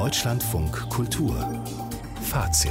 Deutschlandfunk Kultur Fazit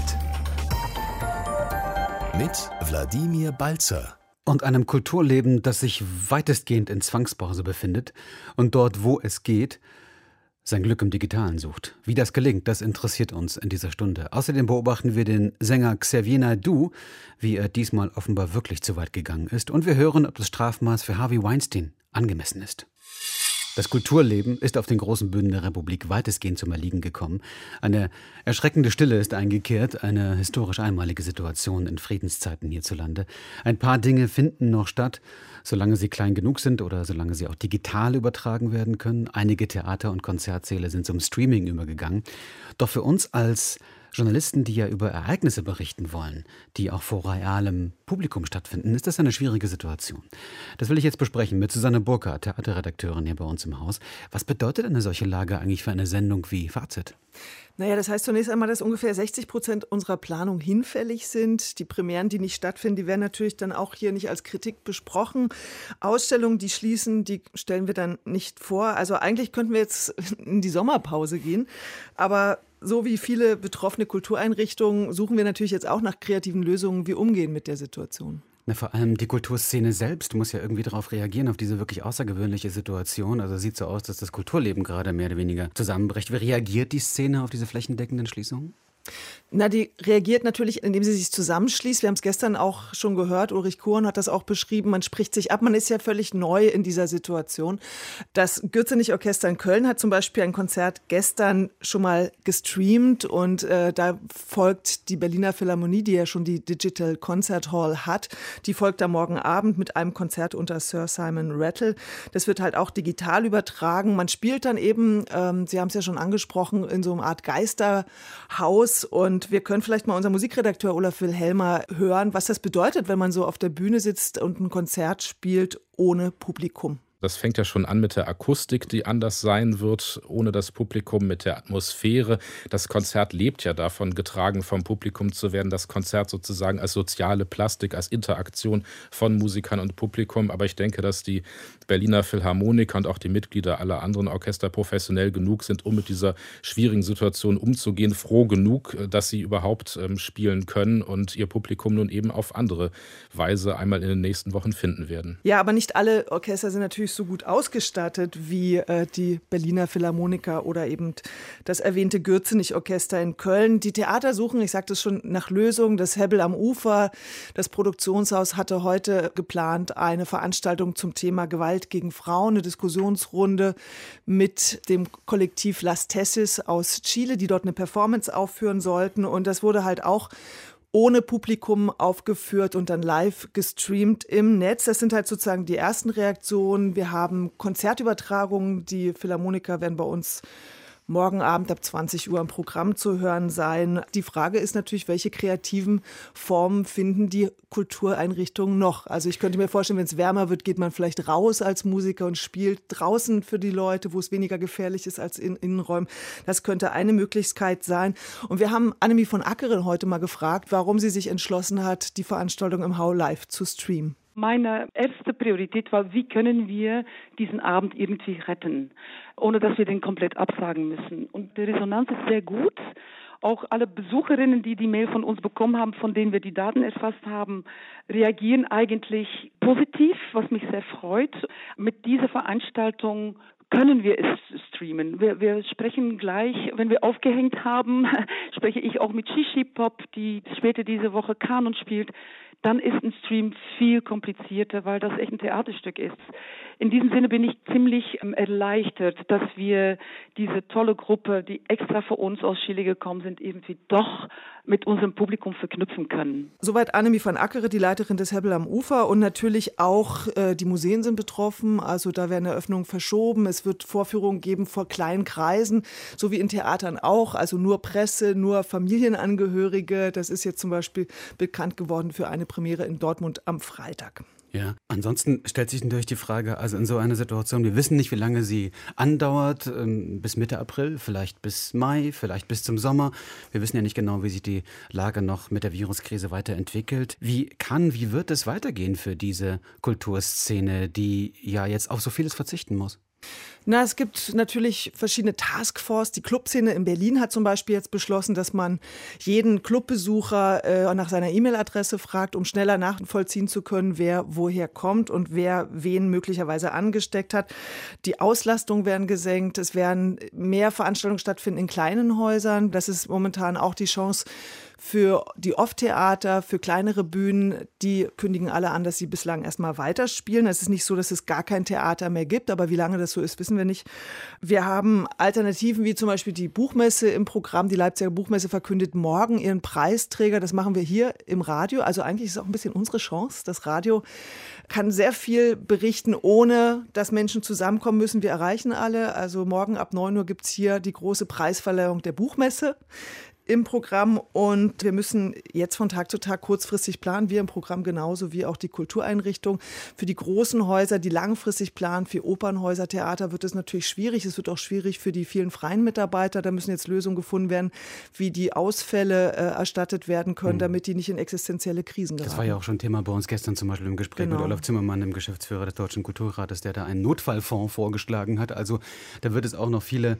mit Wladimir Balzer. Und einem Kulturleben, das sich weitestgehend in Zwangspause befindet und dort, wo es geht, sein Glück im Digitalen sucht. Wie das gelingt, das interessiert uns in dieser Stunde. Außerdem beobachten wir den Sänger Xavier Naidoo, wie er diesmal offenbar wirklich zu weit gegangen ist. Und wir hören, ob das Strafmaß für Harvey Weinstein angemessen ist. Das Kulturleben ist auf den großen Bühnen der Republik weitestgehend zum Erliegen gekommen. Eine erschreckende Stille ist eingekehrt, eine historisch einmalige Situation in Friedenszeiten hierzulande. Ein paar Dinge finden noch statt, solange sie klein genug sind oder solange sie auch digital übertragen werden können. Einige Theater- und Konzertsäle sind zum Streaming übergegangen. Doch für uns als Journalisten, die ja über Ereignisse berichten wollen, die auch vor realem Publikum stattfinden, ist das eine schwierige Situation. Das will ich jetzt besprechen mit Susanne Burkhardt, Theaterredakteurin hier bei uns im Haus. Was bedeutet eine solche Lage eigentlich für eine Sendung wie Fazit? Naja, das heißt zunächst einmal, dass ungefähr 60% unserer Planung hinfällig sind. Die Premieren, die nicht stattfinden, die werden natürlich dann auch hier nicht als Kritik besprochen. Ausstellungen, die schließen, die stellen wir dann nicht vor. Also eigentlich könnten wir jetzt in die Sommerpause gehen, aber so wie viele betroffene Kultureinrichtungen suchen wir natürlich jetzt auch nach kreativen Lösungen, wie umgehen mit der Situation. Na, vor allem die Kulturszene selbst muss ja irgendwie darauf reagieren, auf diese wirklich außergewöhnliche Situation. Also sieht so aus, dass das Kulturleben gerade mehr oder weniger zusammenbricht. Wie reagiert die Szene auf diese flächendeckenden Schließungen? Na, die reagiert natürlich, indem sie sich zusammenschließt. Wir haben es gestern auch schon gehört, Ulrich Kuhn hat das auch beschrieben, man spricht sich ab, man ist ja völlig neu in dieser Situation. Das Gürzenich-Orchester in Köln hat zum Beispiel ein Konzert gestern schon mal gestreamt und da folgt die Berliner Philharmonie, die ja schon die Digital Concert Hall hat, die folgt da morgen Abend mit einem Konzert unter Sir Simon Rattle. Das wird halt auch digital übertragen. Man spielt dann eben, Sie haben es ja schon angesprochen, in so einer Art Geisterhaus. Und wir können vielleicht mal unseren Musikredakteur Olaf Wilhelmer hören, was das bedeutet, wenn man so auf der Bühne sitzt und ein Konzert spielt ohne Publikum. Das fängt ja schon an mit der Akustik, die anders sein wird, ohne das Publikum, mit der Atmosphäre. Das Konzert lebt ja davon, getragen vom Publikum zu werden. Das Konzert sozusagen als soziale Plastik, als Interaktion von Musikern und Publikum. Aber ich denke, dass die Berliner Philharmoniker und auch die Mitglieder aller anderen Orchester professionell genug sind, um mit dieser schwierigen Situation umzugehen. Froh genug, dass sie überhaupt spielen können und ihr Publikum nun eben auf andere Weise einmal in den nächsten Wochen finden werden. Ja, aber nicht alle Orchester sind natürlich so gut ausgestattet wie die Berliner Philharmoniker oder eben das erwähnte Gürzenich-Orchester in Köln. Die Theater suchen, ich sagte es schon, nach Lösungen. Das Hebbel am Ufer, das Produktionshaus hatte heute geplant eine Veranstaltung zum Thema Gewalt gegen Frauen, eine Diskussionsrunde mit dem Kollektiv Las Tesis aus Chile, die dort eine Performance aufführen sollten. Und das wurde halt auch ohne Publikum aufgeführt und dann live gestreamt im Netz. Das sind halt sozusagen die ersten Reaktionen. Wir haben Konzertübertragungen. Die Philharmoniker werden bei uns morgen Abend ab 20 Uhr im Programm zu hören sein. Die Frage ist natürlich, welche kreativen Formen finden die Kultureinrichtungen noch? Also ich könnte mir vorstellen, wenn es wärmer wird, geht man vielleicht raus als Musiker und spielt draußen für die Leute, wo es weniger gefährlich ist als in Innenräumen. Das könnte eine Möglichkeit sein. Und wir haben Annemie von Ackeren heute mal gefragt, warum sie sich entschlossen hat, die Veranstaltung im How live zu streamen. Meine erste Priorität war, wie können wir diesen Abend irgendwie retten, ohne dass wir den komplett absagen müssen. Und die Resonanz ist sehr gut. Auch alle Besucherinnen, die die Mail von uns bekommen haben, von denen wir die Daten erfasst haben, reagieren eigentlich positiv, was mich sehr freut. Mit dieser Veranstaltung können wir es streamen. Wir sprechen gleich, wenn wir aufgehängt haben, spreche ich auch mit Shishi Pop, die später diese Woche Kanon spielt. Dann ist ein Stream viel komplizierter, weil das echt ein Theaterstück ist. In diesem Sinne bin ich ziemlich erleichtert, dass wir diese tolle Gruppe, die extra für uns aus Chile gekommen sind, irgendwie doch mit unserem Publikum verknüpfen können. Soweit Annemie von Ackere, die Leiterin des Hebbel am Ufer. Und natürlich auch die Museen sind betroffen. Also da werden Eröffnungen verschoben. Es wird Vorführungen geben vor kleinen Kreisen, so wie in Theatern auch. Also nur Presse, nur Familienangehörige. Das ist jetzt zum Beispiel bekannt geworden für eine Premiere in Dortmund am Freitag. Ja, ansonsten stellt sich natürlich die Frage, also in so einer Situation, wir wissen nicht, wie lange sie andauert, bis Mitte April, vielleicht bis Mai, vielleicht bis zum Sommer. Wir wissen ja nicht genau, wie sich die Lage noch mit der Viruskrise weiterentwickelt. Wie wird es weitergehen für diese Kulturszene, die ja jetzt auf so vieles verzichten muss? Na, es gibt natürlich verschiedene Taskforce. Die Clubszene in Berlin hat zum Beispiel jetzt beschlossen, dass man jeden Clubbesucher nach seiner E-Mail-Adresse fragt, um schneller nachvollziehen zu können, wer woher kommt und wer wen möglicherweise angesteckt hat. Die Auslastungen werden gesenkt. Es werden mehr Veranstaltungen stattfinden in kleinen Häusern. Das ist momentan auch die Chance für die Off-Theater, für kleinere Bühnen. Die kündigen alle an, dass sie bislang erstmal weiterspielen. Es ist nicht so, dass es gar kein Theater mehr gibt, aber wie lange das so ist, wissen wir nicht. Wir haben Alternativen wie zum Beispiel die Buchmesse im Programm. Die Leipziger Buchmesse verkündet morgen ihren Preisträger. Das machen wir hier im Radio. Also eigentlich ist es auch ein bisschen unsere Chance. Das Radio kann sehr viel berichten, ohne dass Menschen zusammenkommen müssen. Wir erreichen alle. Also morgen ab 9 Uhr gibt es hier die große Preisverleihung der Buchmesse im Programm und wir müssen jetzt von Tag zu Tag kurzfristig planen, wir im Programm genauso wie auch die Kultureinrichtung. Für die großen Häuser, die langfristig planen, für Opernhäuser, Theater wird es natürlich schwierig. Es wird auch schwierig für die vielen freien Mitarbeiter. Da müssen jetzt Lösungen gefunden werden, wie die Ausfälle erstattet werden können, damit die nicht in existenzielle Krisen geraten. Das war ja auch schon Thema bei uns gestern zum Beispiel im Gespräch mit Olaf Zimmermann, dem Geschäftsführer des Deutschen Kulturrates, der da einen Notfallfonds vorgeschlagen hat. Also da wird es auch noch viele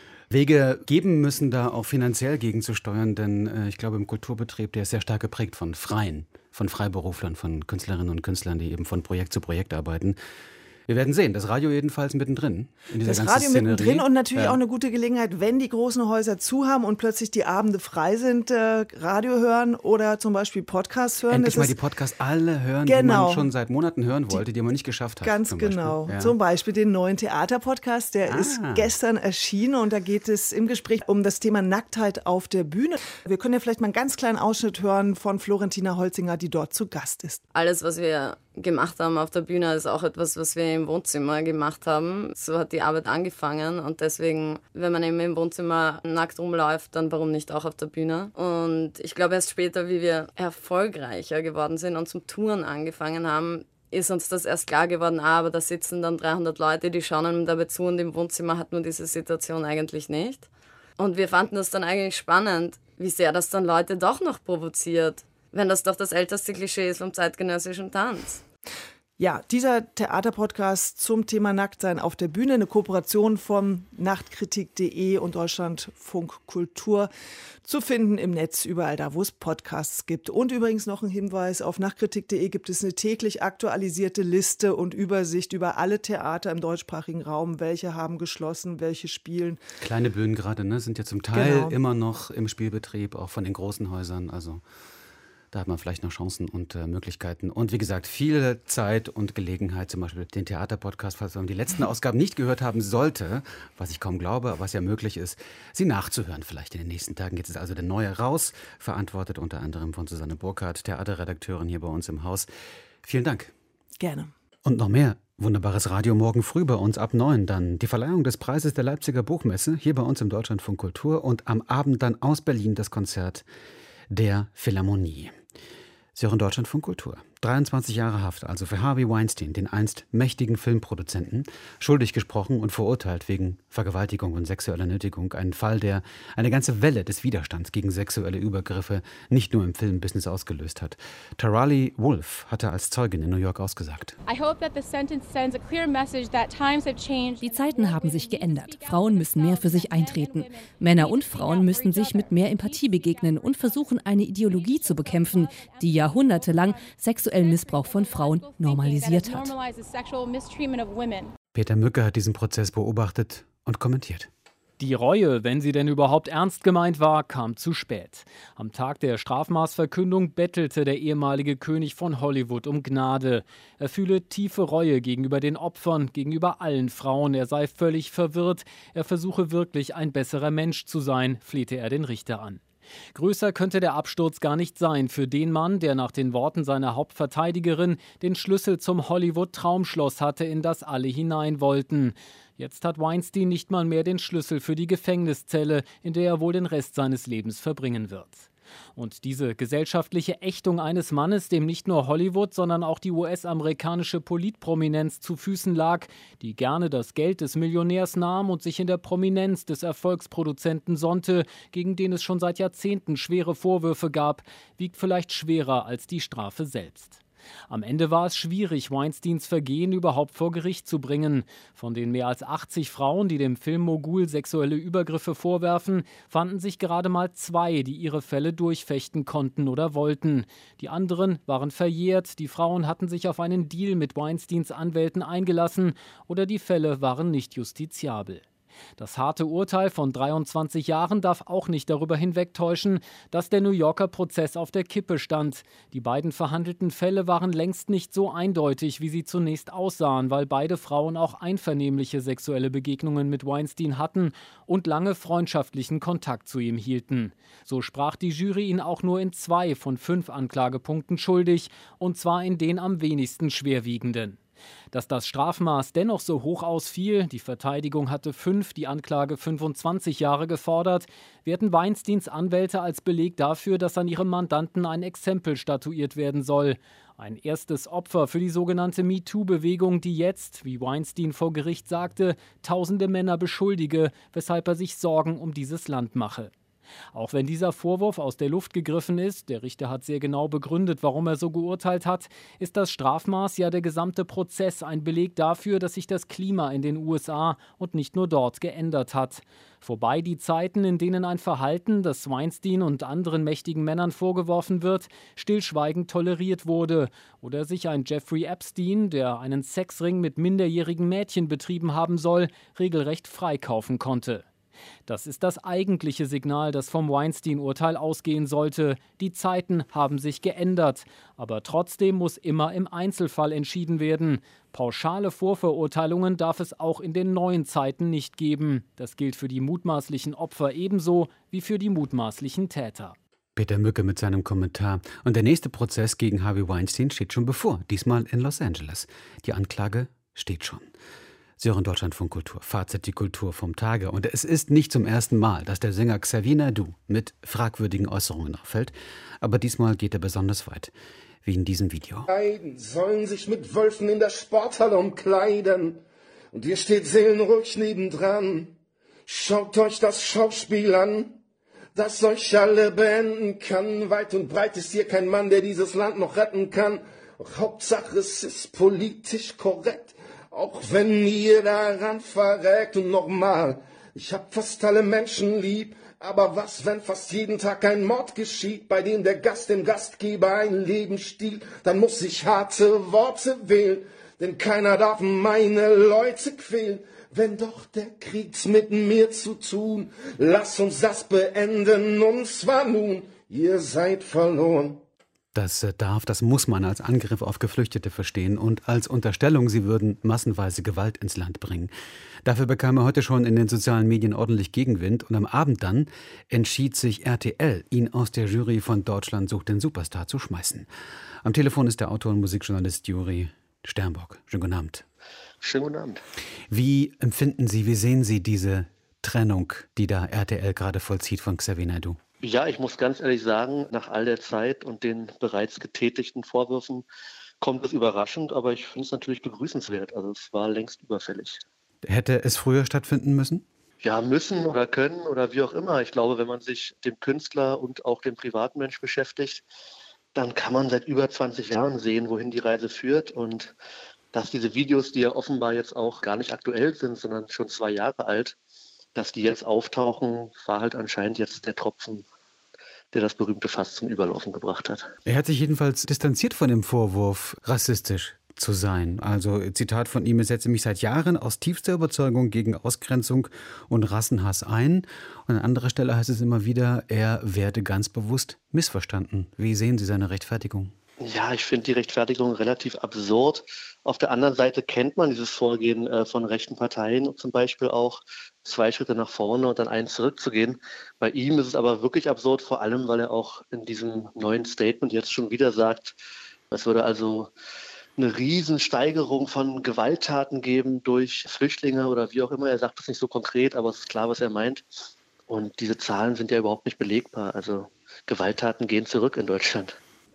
Wege geben müssen, da auch finanziell gegenzusteuern, denn ich glaube, im Kulturbetrieb, der ist sehr stark geprägt von Freiberuflern, von Künstlerinnen und Künstlern, die eben von Projekt zu Projekt arbeiten. Wir werden sehen, das Radio jedenfalls mittendrin in dieser ganzen Szenerie. Das Radio mittendrin und natürlich auch eine gute Gelegenheit, wenn die großen Häuser zu haben und plötzlich die Abende frei sind, Radio hören oder zum Beispiel Podcasts hören. Endlich mal die Podcasts alle hören, die man schon seit Monaten hören wollte, die man nicht geschafft hat. Ganz genau. Ja. Zum Beispiel den neuen Theaterpodcast, der ist gestern erschienen und da geht es im Gespräch um das Thema Nacktheit auf der Bühne. Wir können ja vielleicht mal einen ganz kleinen Ausschnitt hören von Florentina Holzinger, die dort zu Gast ist. Alles, was wir gemacht haben auf der Bühne, ist auch etwas, was wir im Wohnzimmer gemacht haben. So hat die Arbeit angefangen und deswegen, wenn man eben im Wohnzimmer nackt rumläuft, dann warum nicht auch auf der Bühne? Und ich glaube, erst später, wie wir erfolgreicher geworden sind und zum Touren angefangen haben, ist uns das erst klar geworden, aber da sitzen dann 300 Leute, die schauen einem dabei zu und im Wohnzimmer hat man diese Situation eigentlich nicht. Und wir fanden das dann eigentlich spannend, wie sehr das dann Leute doch noch provoziert, wenn das doch das älteste Klischee ist vom zeitgenössischen Tanz. Ja, dieser Theaterpodcast zum Thema Nacktsein auf der Bühne, eine Kooperation von Nachtkritik.de und Deutschlandfunk Kultur, zu finden im Netz, überall da, wo es Podcasts gibt. Und übrigens noch ein Hinweis, auf Nachtkritik.de gibt es eine täglich aktualisierte Liste und Übersicht über alle Theater im deutschsprachigen Raum, welche haben geschlossen, welche spielen. Kleine Bühnen gerade, ne, sind ja zum Teil immer noch im Spielbetrieb, auch von den großen Häusern, also da hat man vielleicht noch Chancen und Möglichkeiten. Und wie gesagt, viel Zeit und Gelegenheit, zum Beispiel den Theaterpodcast, falls man die letzten Ausgaben nicht gehört haben sollte, was ich kaum glaube, aber was ja möglich ist, sie nachzuhören vielleicht in den nächsten Tagen. Jetzt ist also der neue raus, verantwortet unter anderem von Susanne Burkhardt, Theaterredakteurin hier bei uns im Haus. Vielen Dank. Gerne. Und noch mehr wunderbares Radio morgen früh bei uns ab 9 dann. Die Verleihung des Preises der Leipziger Buchmesse, hier bei uns im Deutschlandfunk Kultur und am Abend dann aus Berlin das Konzert der Philharmonie. Sie hören Deutschlandfunk Kultur. 23 Jahre Haft also für Harvey Weinstein, den einst mächtigen Filmproduzenten, schuldig gesprochen und verurteilt wegen Vergewaltigung und sexueller Nötigung. Ein Fall, der eine ganze Welle des Widerstands gegen sexuelle Übergriffe nicht nur im Filmbusiness ausgelöst hat. Tarali Wolf hatte als Zeugin in New York ausgesagt. Die Zeiten haben sich geändert. Frauen müssen mehr für sich eintreten. Männer und Frauen müssen sich mit mehr Empathie begegnen und versuchen, eine Ideologie zu bekämpfen, die jahrhundertelang sexuellen Missbrauch von Frauen normalisiert hat. Peter Mücke hat diesen Prozess beobachtet und kommentiert. Die Reue, wenn sie denn überhaupt ernst gemeint war, kam zu spät. Am Tag der Strafmaßverkündung bettelte der ehemalige König von Hollywood um Gnade. Er fühle tiefe Reue gegenüber den Opfern, gegenüber allen Frauen. Er sei völlig verwirrt. Er versuche wirklich ein besserer Mensch zu sein, flehte er den Richter an. Größer könnte der Absturz gar nicht sein für den Mann, der nach den Worten seiner Hauptverteidigerin den Schlüssel zum Hollywood-Traumschloss hatte, in das alle hinein wollten. Jetzt hat Weinstein nicht mal mehr den Schlüssel für die Gefängniszelle, in der er wohl den Rest seines Lebens verbringen wird. Und diese gesellschaftliche Ächtung eines Mannes, dem nicht nur Hollywood, sondern auch die US-amerikanische Politprominenz zu Füßen lag, die gerne das Geld des Millionärs nahm und sich in der Prominenz des Erfolgsproduzenten sonnte, gegen den es schon seit Jahrzehnten schwere Vorwürfe gab, wiegt vielleicht schwerer als die Strafe selbst. Am Ende war es schwierig, Weinsteins Vergehen überhaupt vor Gericht zu bringen. Von den mehr als 80 Frauen, die dem Filmmogul sexuelle Übergriffe vorwerfen, fanden sich gerade mal 2, die ihre Fälle durchfechten konnten oder wollten. Die anderen waren verjährt, die Frauen hatten sich auf einen Deal mit Weinsteins Anwälten eingelassen oder die Fälle waren nicht justiziabel. Das harte Urteil von 23 Jahren darf auch nicht darüber hinwegtäuschen, dass der New Yorker Prozess auf der Kippe stand. Die beiden verhandelten Fälle waren längst nicht so eindeutig, wie sie zunächst aussahen, weil beide Frauen auch einvernehmliche sexuelle Begegnungen mit Weinstein hatten und lange freundschaftlichen Kontakt zu ihm hielten. So sprach die Jury ihn auch nur in 2 von 5 Anklagepunkten schuldig, und zwar in den am wenigsten schwerwiegenden. Dass das Strafmaß dennoch so hoch ausfiel, die Verteidigung hatte 5, die Anklage 25 Jahre gefordert, werten Weinsteins Anwälte als Beleg dafür, dass an ihrem Mandanten ein Exempel statuiert werden soll. Ein erstes Opfer für die sogenannte MeToo-Bewegung, die jetzt, wie Weinstein vor Gericht sagte, tausende Männer beschuldige, weshalb er sich Sorgen um dieses Land mache. Auch wenn dieser Vorwurf aus der Luft gegriffen ist, der Richter hat sehr genau begründet, warum er so geurteilt hat, ist das Strafmaß, ja der gesamte Prozess, ein Beleg dafür, dass sich das Klima in den USA und nicht nur dort geändert hat. Vorbei die Zeiten, in denen ein Verhalten, das Weinstein und anderen mächtigen Männern vorgeworfen wird, stillschweigend toleriert wurde oder sich ein Jeffrey Epstein, der einen Sexring mit minderjährigen Mädchen betrieben haben soll, regelrecht freikaufen konnte. Das ist das eigentliche Signal, das vom Weinstein-Urteil ausgehen sollte. Die Zeiten haben sich geändert. Aber trotzdem muss immer im Einzelfall entschieden werden. Pauschale Vorverurteilungen darf es auch in den neuen Zeiten nicht geben. Das gilt für die mutmaßlichen Opfer ebenso wie für die mutmaßlichen Täter. Peter Mücke mit seinem Kommentar. Und der nächste Prozess gegen Harvey Weinstein steht schon bevor, diesmal in Los Angeles. Die Anklage steht schon. Sie hören Deutschlandfunk Kultur, Fazit die Kultur vom Tage. Und es ist nicht zum ersten Mal, dass der Sänger Xavier Naidoo mit fragwürdigen Äußerungen auffällt. Aber diesmal geht er besonders weit, wie in diesem Video. Sollen sich mit Wölfen in der Sporthalle umkleiden. Und ihr steht seelenruhig nebendran. Schaut euch das Schauspiel an, das euch alle beenden kann. Weit und breit ist hier kein Mann, der dieses Land noch retten kann. Doch Hauptsache es ist politisch korrekt. Auch wenn ihr daran verreckt. Und nochmal, ich hab fast alle Menschen lieb, aber was, wenn fast jeden Tag ein Mord geschieht, bei dem der Gast dem Gastgeber ein Leben stiehlt, dann muss ich harte Worte wählen, denn keiner darf meine Leute quälen. Wenn doch der Krieg's mit mir zu tun, lass uns das beenden, und zwar nun, ihr seid verloren. Das muss man als Angriff auf Geflüchtete verstehen und als Unterstellung, sie würden massenweise Gewalt ins Land bringen. Dafür bekam er heute schon in den sozialen Medien ordentlich Gegenwind und am Abend dann entschied sich RTL, ihn aus der Jury von Deutschland sucht den Superstar zu schmeißen. Am Telefon ist der Autor und Musikjournalist Juri Sternbock. Schönen guten Abend. Schönen guten Abend. Wie empfinden Sie, wie sehen Sie diese Trennung, die da RTL gerade vollzieht von Xavier Naidoo? Ja, ich muss ganz ehrlich sagen, nach all der Zeit und den bereits getätigten Vorwürfen kommt es überraschend, aber ich finde es natürlich begrüßenswert. Also es war längst überfällig. Hätte es früher stattfinden müssen? Ja, müssen oder können oder wie auch immer. Ich glaube, wenn man sich dem Künstler und auch dem Privatmensch beschäftigt, dann kann man seit über 20 Jahren sehen, wohin die Reise führt. Und dass diese Videos, die ja offenbar jetzt auch gar nicht aktuell sind, sondern schon 2 Jahre alt, dass die jetzt auftauchen, war halt anscheinend jetzt der Tropfen, der das berühmte Fass zum Überlaufen gebracht hat. Er hat sich jedenfalls distanziert von dem Vorwurf, rassistisch zu sein. Also Zitat von ihm: Ich setze mich seit Jahren aus tiefster Überzeugung gegen Ausgrenzung und Rassenhass ein. Und an anderer Stelle heißt es immer wieder, er werde ganz bewusst missverstanden. Wie sehen Sie seine Rechtfertigung? Ja, ich finde die Rechtfertigung relativ absurd. Auf der anderen Seite kennt man dieses Vorgehen von rechten Parteien, zum Beispiel auch 2 Schritte nach vorne und dann einen zurückzugehen. Bei ihm ist es aber wirklich absurd, vor allem, weil er auch in diesem neuen Statement jetzt schon wieder sagt, es würde also eine Riesensteigerung von Gewalttaten geben durch Flüchtlinge oder wie auch immer. Er sagt das nicht so konkret, aber es ist klar, was er meint. Und diese Zahlen sind ja überhaupt nicht belegbar. Also Gewalttaten gehen zurück in Deutschland.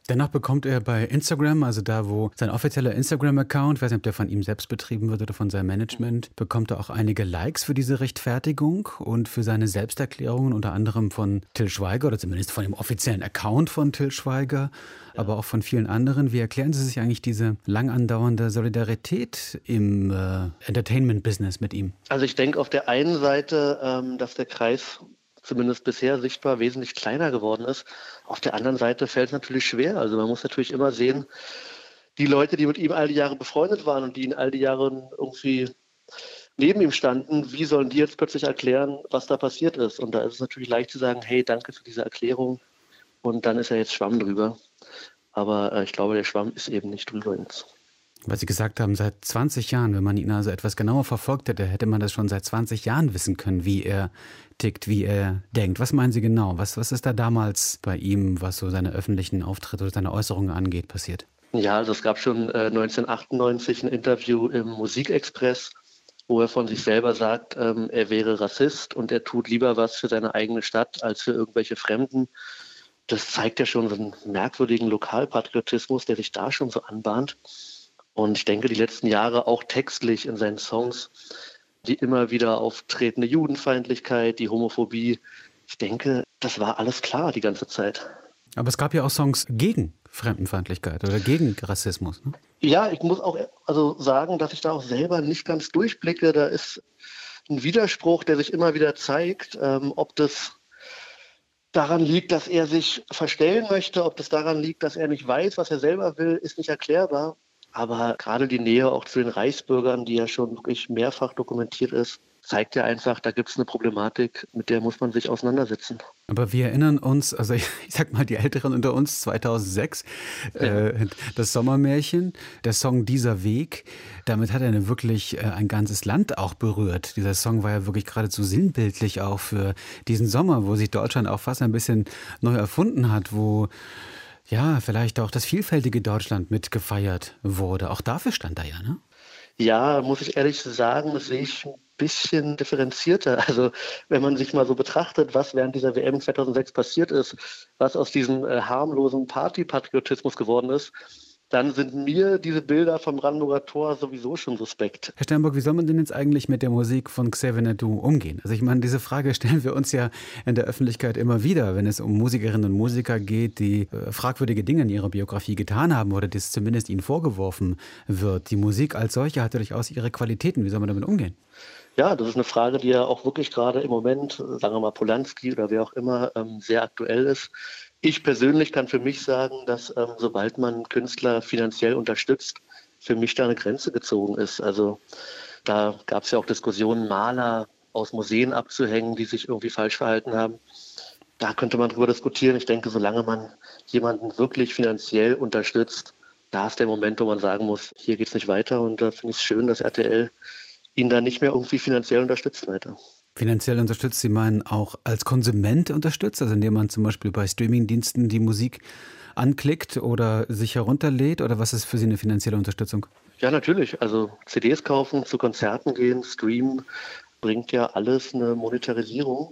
Danach bekommt er bei Instagram, also da, wo sein offizieller Instagram-Account, ich weiß nicht, ob der von ihm selbst betrieben wird oder von seinem Management, bekommt er auch einige Likes für diese Rechtfertigung und für seine Selbsterklärungen, unter anderem von Till Schweiger oder zumindest von dem offiziellen Account von Till Schweiger, aber auch von vielen anderen. Wie erklären Sie sich eigentlich diese lang andauernde Solidarität im Entertainment-Business mit ihm? Also ich denke auf der einen Seite, dass der Kreis zumindest bisher sichtbar wesentlich kleiner geworden ist. Auf der anderen Seite fällt es natürlich schwer. Also man muss natürlich immer sehen, die Leute, die mit ihm all die Jahre befreundet waren und die in all die Jahre irgendwie neben ihm standen, wie sollen die jetzt plötzlich erklären, was da passiert ist? Und da ist es natürlich leicht zu sagen, hey, danke für diese Erklärung. Und dann ist ja jetzt Schwamm drüber. Aber ich glaube, der Schwamm ist eben nicht drüber jetzt. Weil Sie gesagt haben, seit 20 Jahren, wenn man ihn also etwas genauer verfolgt hätte, hätte man das schon seit 20 Jahren wissen können, wie er tickt, wie er denkt. Was meinen Sie genau? Was ist da damals bei ihm, was so seine öffentlichen Auftritte oder seine Äußerungen angeht, passiert? Ja, also es gab schon 1998 ein Interview im Musikexpress, wo er von sich selber sagt, er wäre Rassist und er tut lieber was für seine eigene Stadt als für irgendwelche Fremden. Das zeigt ja schon so einen merkwürdigen Lokalpatriotismus, der sich da schon so anbahnt. Und ich denke, die letzten Jahre auch textlich in seinen Songs, die immer wieder auftretende Judenfeindlichkeit, die Homophobie, ich denke, das war alles klar die ganze Zeit. Aber es gab ja auch Songs gegen Fremdenfeindlichkeit oder gegen Rassismus, ne? Ja, ich muss auch sagen, dass ich da auch selber nicht ganz durchblicke. Da ist ein Widerspruch, der sich immer wieder zeigt, ob das daran liegt, dass er sich verstellen möchte, ob das daran liegt, dass er nicht weiß, was er selber will, ist nicht erklärbar. Aber gerade die Nähe auch zu den Reichsbürgern, die ja schon wirklich mehrfach dokumentiert ist, zeigt ja einfach, da gibt es eine Problematik, mit der muss man sich auseinandersetzen. Aber wir erinnern uns, also ich sag mal, die Älteren unter uns, 2006, das Sommermärchen, der Song Dieser Weg, damit hat er wirklich ein ganzes Land auch berührt. Dieser Song war ja wirklich geradezu sinnbildlich auch für diesen Sommer, wo sich Deutschland auch fast ein bisschen neu erfunden hat, wo ja vielleicht auch das vielfältige Deutschland mitgefeiert wurde. Auch dafür stand er ja, ne? Ja, muss ich ehrlich sagen, das sehe ich ein bisschen differenzierter. Also wenn man sich mal so betrachtet, was während dieser WM 2006 passiert ist, was aus diesem harmlosen Partypatriotismus geworden ist, dann sind mir diese Bilder vom Brandenburger Tor sowieso schon suspekt. Herr Sternburg, wie soll man denn jetzt eigentlich mit der Musik von Xavier Naidoo umgehen? Also ich meine, diese Frage stellen wir uns ja in der Öffentlichkeit immer wieder, wenn es um Musikerinnen und Musiker geht, die fragwürdige Dinge in ihrer Biografie getan haben oder das zumindest ihnen vorgeworfen wird. Die Musik als solche hat ja durchaus ihre Qualitäten. Wie soll man damit umgehen? Ja, das ist eine Frage, die ja auch wirklich gerade im Moment, sagen wir mal Polanski oder wer auch immer, sehr aktuell ist. Ich persönlich kann für mich sagen, dass sobald man Künstler finanziell unterstützt, für mich da eine Grenze gezogen ist. Also da gab es ja auch Diskussionen, Maler aus Museen abzuhängen, die sich irgendwie falsch verhalten haben. Da könnte man drüber diskutieren. Ich denke, solange man jemanden wirklich finanziell unterstützt, da ist der Moment, wo man sagen muss, hier geht es nicht weiter. Und da finde ich es schön, dass RTL ihn da nicht mehr irgendwie finanziell unterstützt weiter. Finanziell unterstützt, Sie meinen auch als Konsument unterstützt, also indem man zum Beispiel bei Streamingdiensten die Musik anklickt oder sich herunterlädt, oder was ist für Sie eine finanzielle Unterstützung? Ja, natürlich. Also CDs kaufen, zu Konzerten gehen, streamen, bringt ja alles eine Monetarisierung.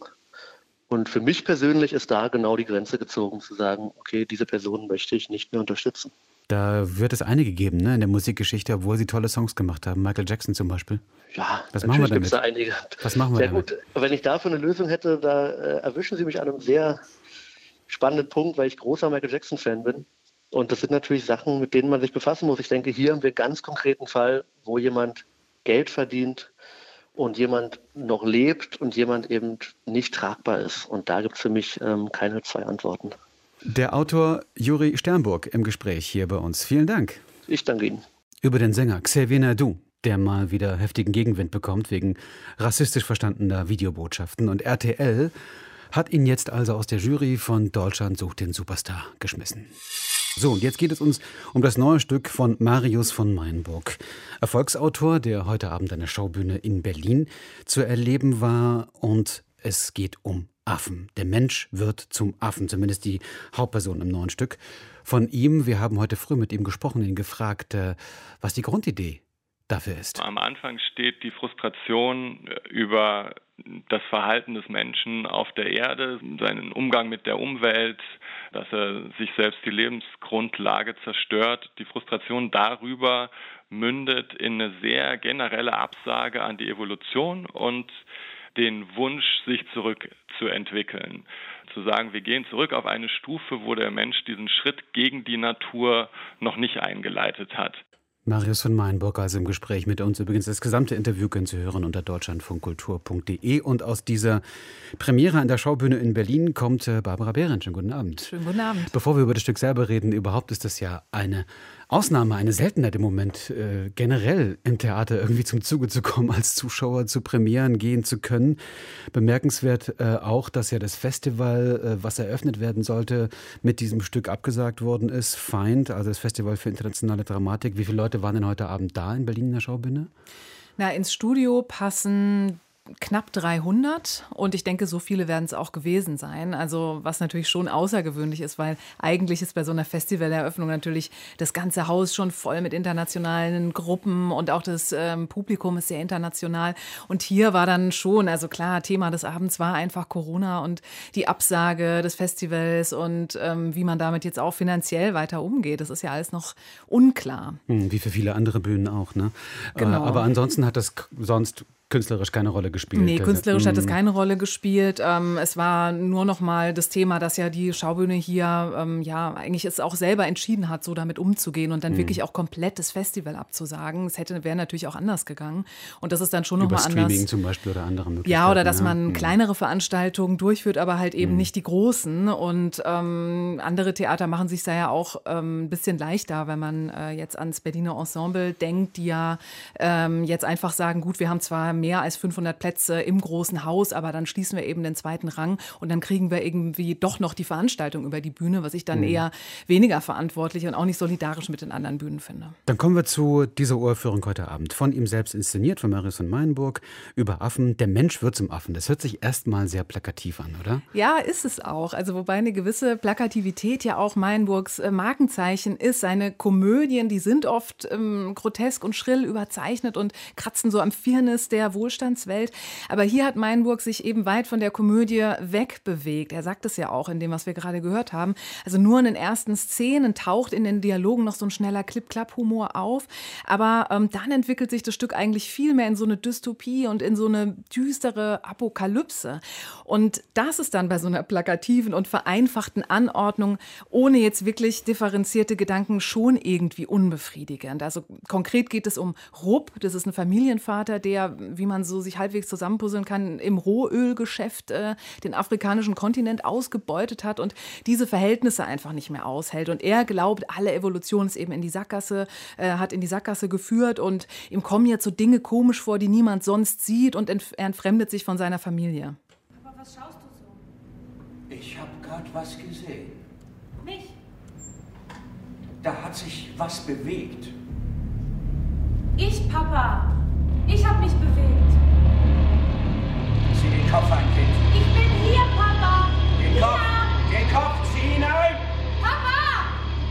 Und für mich persönlich ist da genau die Grenze gezogen, zu sagen, okay, diese Person möchte ich nicht mehr unterstützen. Da wird es einige geben, ne, in der Musikgeschichte, obwohl sie tolle Songs gemacht haben. Michael Jackson zum Beispiel. Ja, was machen wir damit? Gibt's da einige. Was machen wir sehr damit? Gut. Wenn ich dafür eine Lösung hätte, da erwischen Sie mich an einem sehr spannenden Punkt, weil ich großer Michael Jackson-Fan bin. Und das sind natürlich Sachen, mit denen man sich befassen muss. Ich denke, hier haben wir einen ganz konkreten Fall, wo jemand Geld verdient und jemand noch lebt und jemand eben nicht tragbar ist. Und da gibt es für mich keine zwei Antworten. Der Autor Juri Sternburg im Gespräch hier bei uns. Vielen Dank. Ich danke Ihnen. Über den Sänger Xavier Naidoo, der mal wieder heftigen Gegenwind bekommt wegen rassistisch verstandener Videobotschaften. Und RTL hat ihn jetzt also aus der Jury von Deutschland sucht den Superstar geschmissen. So, und jetzt geht es uns um das neue Stück von Marius von Meinburg. Erfolgsautor, der heute Abend an der Schaubühne in Berlin zu erleben war. Und es geht um Affen. Der Mensch wird zum Affen, zumindest die Hauptperson im neuen Stück. Von ihm, wir haben heute früh mit ihm gesprochen, ihn gefragt, was die Grundidee dafür ist. Am Anfang steht die Frustration über das Verhalten des Menschen auf der Erde, seinen Umgang mit der Umwelt, dass er sich selbst die Lebensgrundlage zerstört. Die Frustration darüber mündet in eine sehr generelle Absage an die Evolution und den Wunsch, sich zurückzuentwickeln. Zu sagen, wir gehen zurück auf eine Stufe, wo der Mensch diesen Schritt gegen die Natur noch nicht eingeleitet hat. Marius von Meinburg also im Gespräch mit uns. Übrigens das gesamte Interview können Sie hören unter deutschlandfunkkultur.de. Und aus dieser Premiere an der Schaubühne in Berlin kommt Barbara Behrendt. Schönen guten Abend. Schönen guten Abend. Bevor wir über das Stück selber reden, überhaupt ist das ja eine Ausnahme, eine Seltenheit im Moment, generell im Theater irgendwie zum Zuge zu kommen, als Zuschauer zu Premieren gehen zu können. Bemerkenswert auch, dass ja das Festival, was eröffnet werden sollte, mit diesem Stück abgesagt worden ist. Feind, also das Festival für internationale Dramatik. Wie viele Leute waren denn heute Abend da in Berlin in der Schaubühne? Na, ins Studio passen knapp 300 und ich denke, so viele werden es auch gewesen sein. Also was natürlich schon außergewöhnlich ist, weil eigentlich ist bei so einer Festivaleröffnung natürlich das ganze Haus schon voll mit internationalen Gruppen und auch das Publikum ist sehr international. Und hier war dann schon, also klar, Thema des Abends war einfach Corona und die Absage des Festivals und wie man damit jetzt auch finanziell weiter umgeht. Das ist ja alles noch unklar. Wie für viele andere Bühnen auch, ne? Genau. Aber ansonsten hat das sonst künstlerisch keine Rolle gespielt. Nee, künstlerisch hat es keine Rolle gespielt. Es war nur noch mal das Thema, dass ja die Schaubühne hier eigentlich es auch selber entschieden hat, so damit umzugehen und dann wirklich auch komplett das Festival abzusagen. Es wäre natürlich auch anders gegangen. Und das ist dann schon noch mal anders. Über Streaming zum Beispiel oder andere Möglichkeiten. Ja, oder dass man kleinere Veranstaltungen durchführt, aber halt eben nicht die großen. Und andere Theater machen sich da ja auch ein bisschen leichter, wenn man jetzt ans Berliner Ensemble denkt, die ja jetzt einfach sagen, gut, wir haben zwar mehr als 500 Plätze im großen Haus, aber dann schließen wir eben den zweiten Rang und dann kriegen wir irgendwie doch noch die Veranstaltung über die Bühne, was ich dann eher weniger verantwortlich und auch nicht solidarisch mit den anderen Bühnen finde. Dann kommen wir zu dieser Uraufführung heute Abend. Von ihm selbst inszeniert, von Marius von Meinburg, über Affen. Der Mensch wird zum Affen. Das hört sich erstmal sehr plakativ an, oder? Ja, ist es auch. Also wobei eine gewisse Plakativität ja auch Meinburgs Markenzeichen ist. Seine Komödien, die sind oft grotesk und schrill überzeichnet und kratzen so am Firnis der Wohlstandswelt. Aber hier hat Meinburg sich eben weit von der Komödie wegbewegt. Er sagt es ja auch in dem, was wir gerade gehört haben. Also nur in den ersten Szenen taucht in den Dialogen noch so ein schneller Klipp-Klapp-Humor auf. Aber dann entwickelt sich das Stück eigentlich viel mehr in so eine Dystopie und in so eine düstere Apokalypse. Und das ist dann bei so einer plakativen und vereinfachten Anordnung ohne jetzt wirklich differenzierte Gedanken schon irgendwie unbefriedigend. Also konkret geht es um Rupp. Das ist ein Familienvater, der, wie man so sich halbwegs zusammenpuzzeln kann, im Rohölgeschäft den afrikanischen Kontinent ausgebeutet hat und diese Verhältnisse einfach nicht mehr aushält. Und er glaubt, alle Evolution ist eben in die Sackgasse, hat in die Sackgasse geführt und ihm kommen jetzt so Dinge komisch vor, die niemand sonst sieht und er entfremdet sich von seiner Familie. Aber was schaust du so? Ich habe gerade was gesehen. Mich? Da hat sich was bewegt. Ich, Papa. Ich habe mich bewegt. Zieh den Kopf ein, Kind. Ich bin hier, Papa. Den Kopf, zieh hinein. Papa!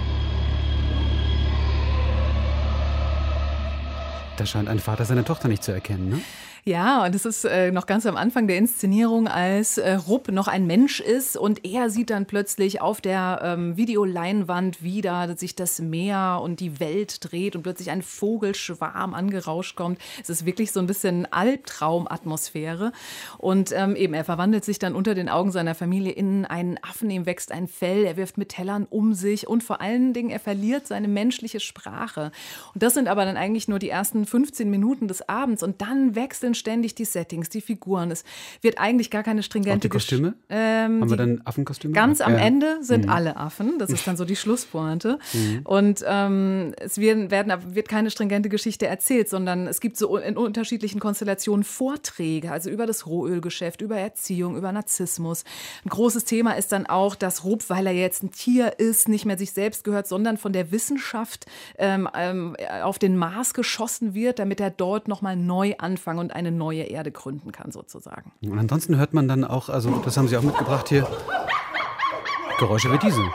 Da scheint ein Vater seine Tochter nicht zu erkennen, ne? Ja, und es ist noch ganz am Anfang der Inszenierung, als Rupp noch ein Mensch ist und er sieht dann plötzlich auf der Videoleinwand wieder sich das Meer und die Welt dreht und plötzlich ein Vogelschwarm angerauscht kommt. Es ist wirklich so ein bisschen Albtraumatmosphäre und eben er verwandelt sich dann unter den Augen seiner Familie in einen Affen, ihm wächst ein Fell, er wirft mit Tellern um sich und vor allen Dingen er verliert seine menschliche Sprache. Und das sind aber dann eigentlich nur die ersten 15 Minuten des Abends und dann wechseln ständig die Settings, die Figuren. Es wird eigentlich gar keine stringente... Auch die Kostüme? Haben wir dann Affenkostüme? Ganz am Ende sind alle Affen. Das ist dann so die Schlusspointe. Und es wird keine stringente Geschichte erzählt, sondern es gibt so in unterschiedlichen Konstellationen Vorträge, also über das Rohölgeschäft, über Erziehung, über Narzissmus. Ein großes Thema ist dann auch, dass Rupp, weil er jetzt ein Tier ist, nicht mehr sich selbst gehört, sondern von der Wissenschaft auf den Mars geschossen wird, damit er dort nochmal neu anfangen und eine neue Erde gründen kann, sozusagen. Und ansonsten hört man dann auch, also das haben Sie auch mitgebracht hier, Geräusche wie diese.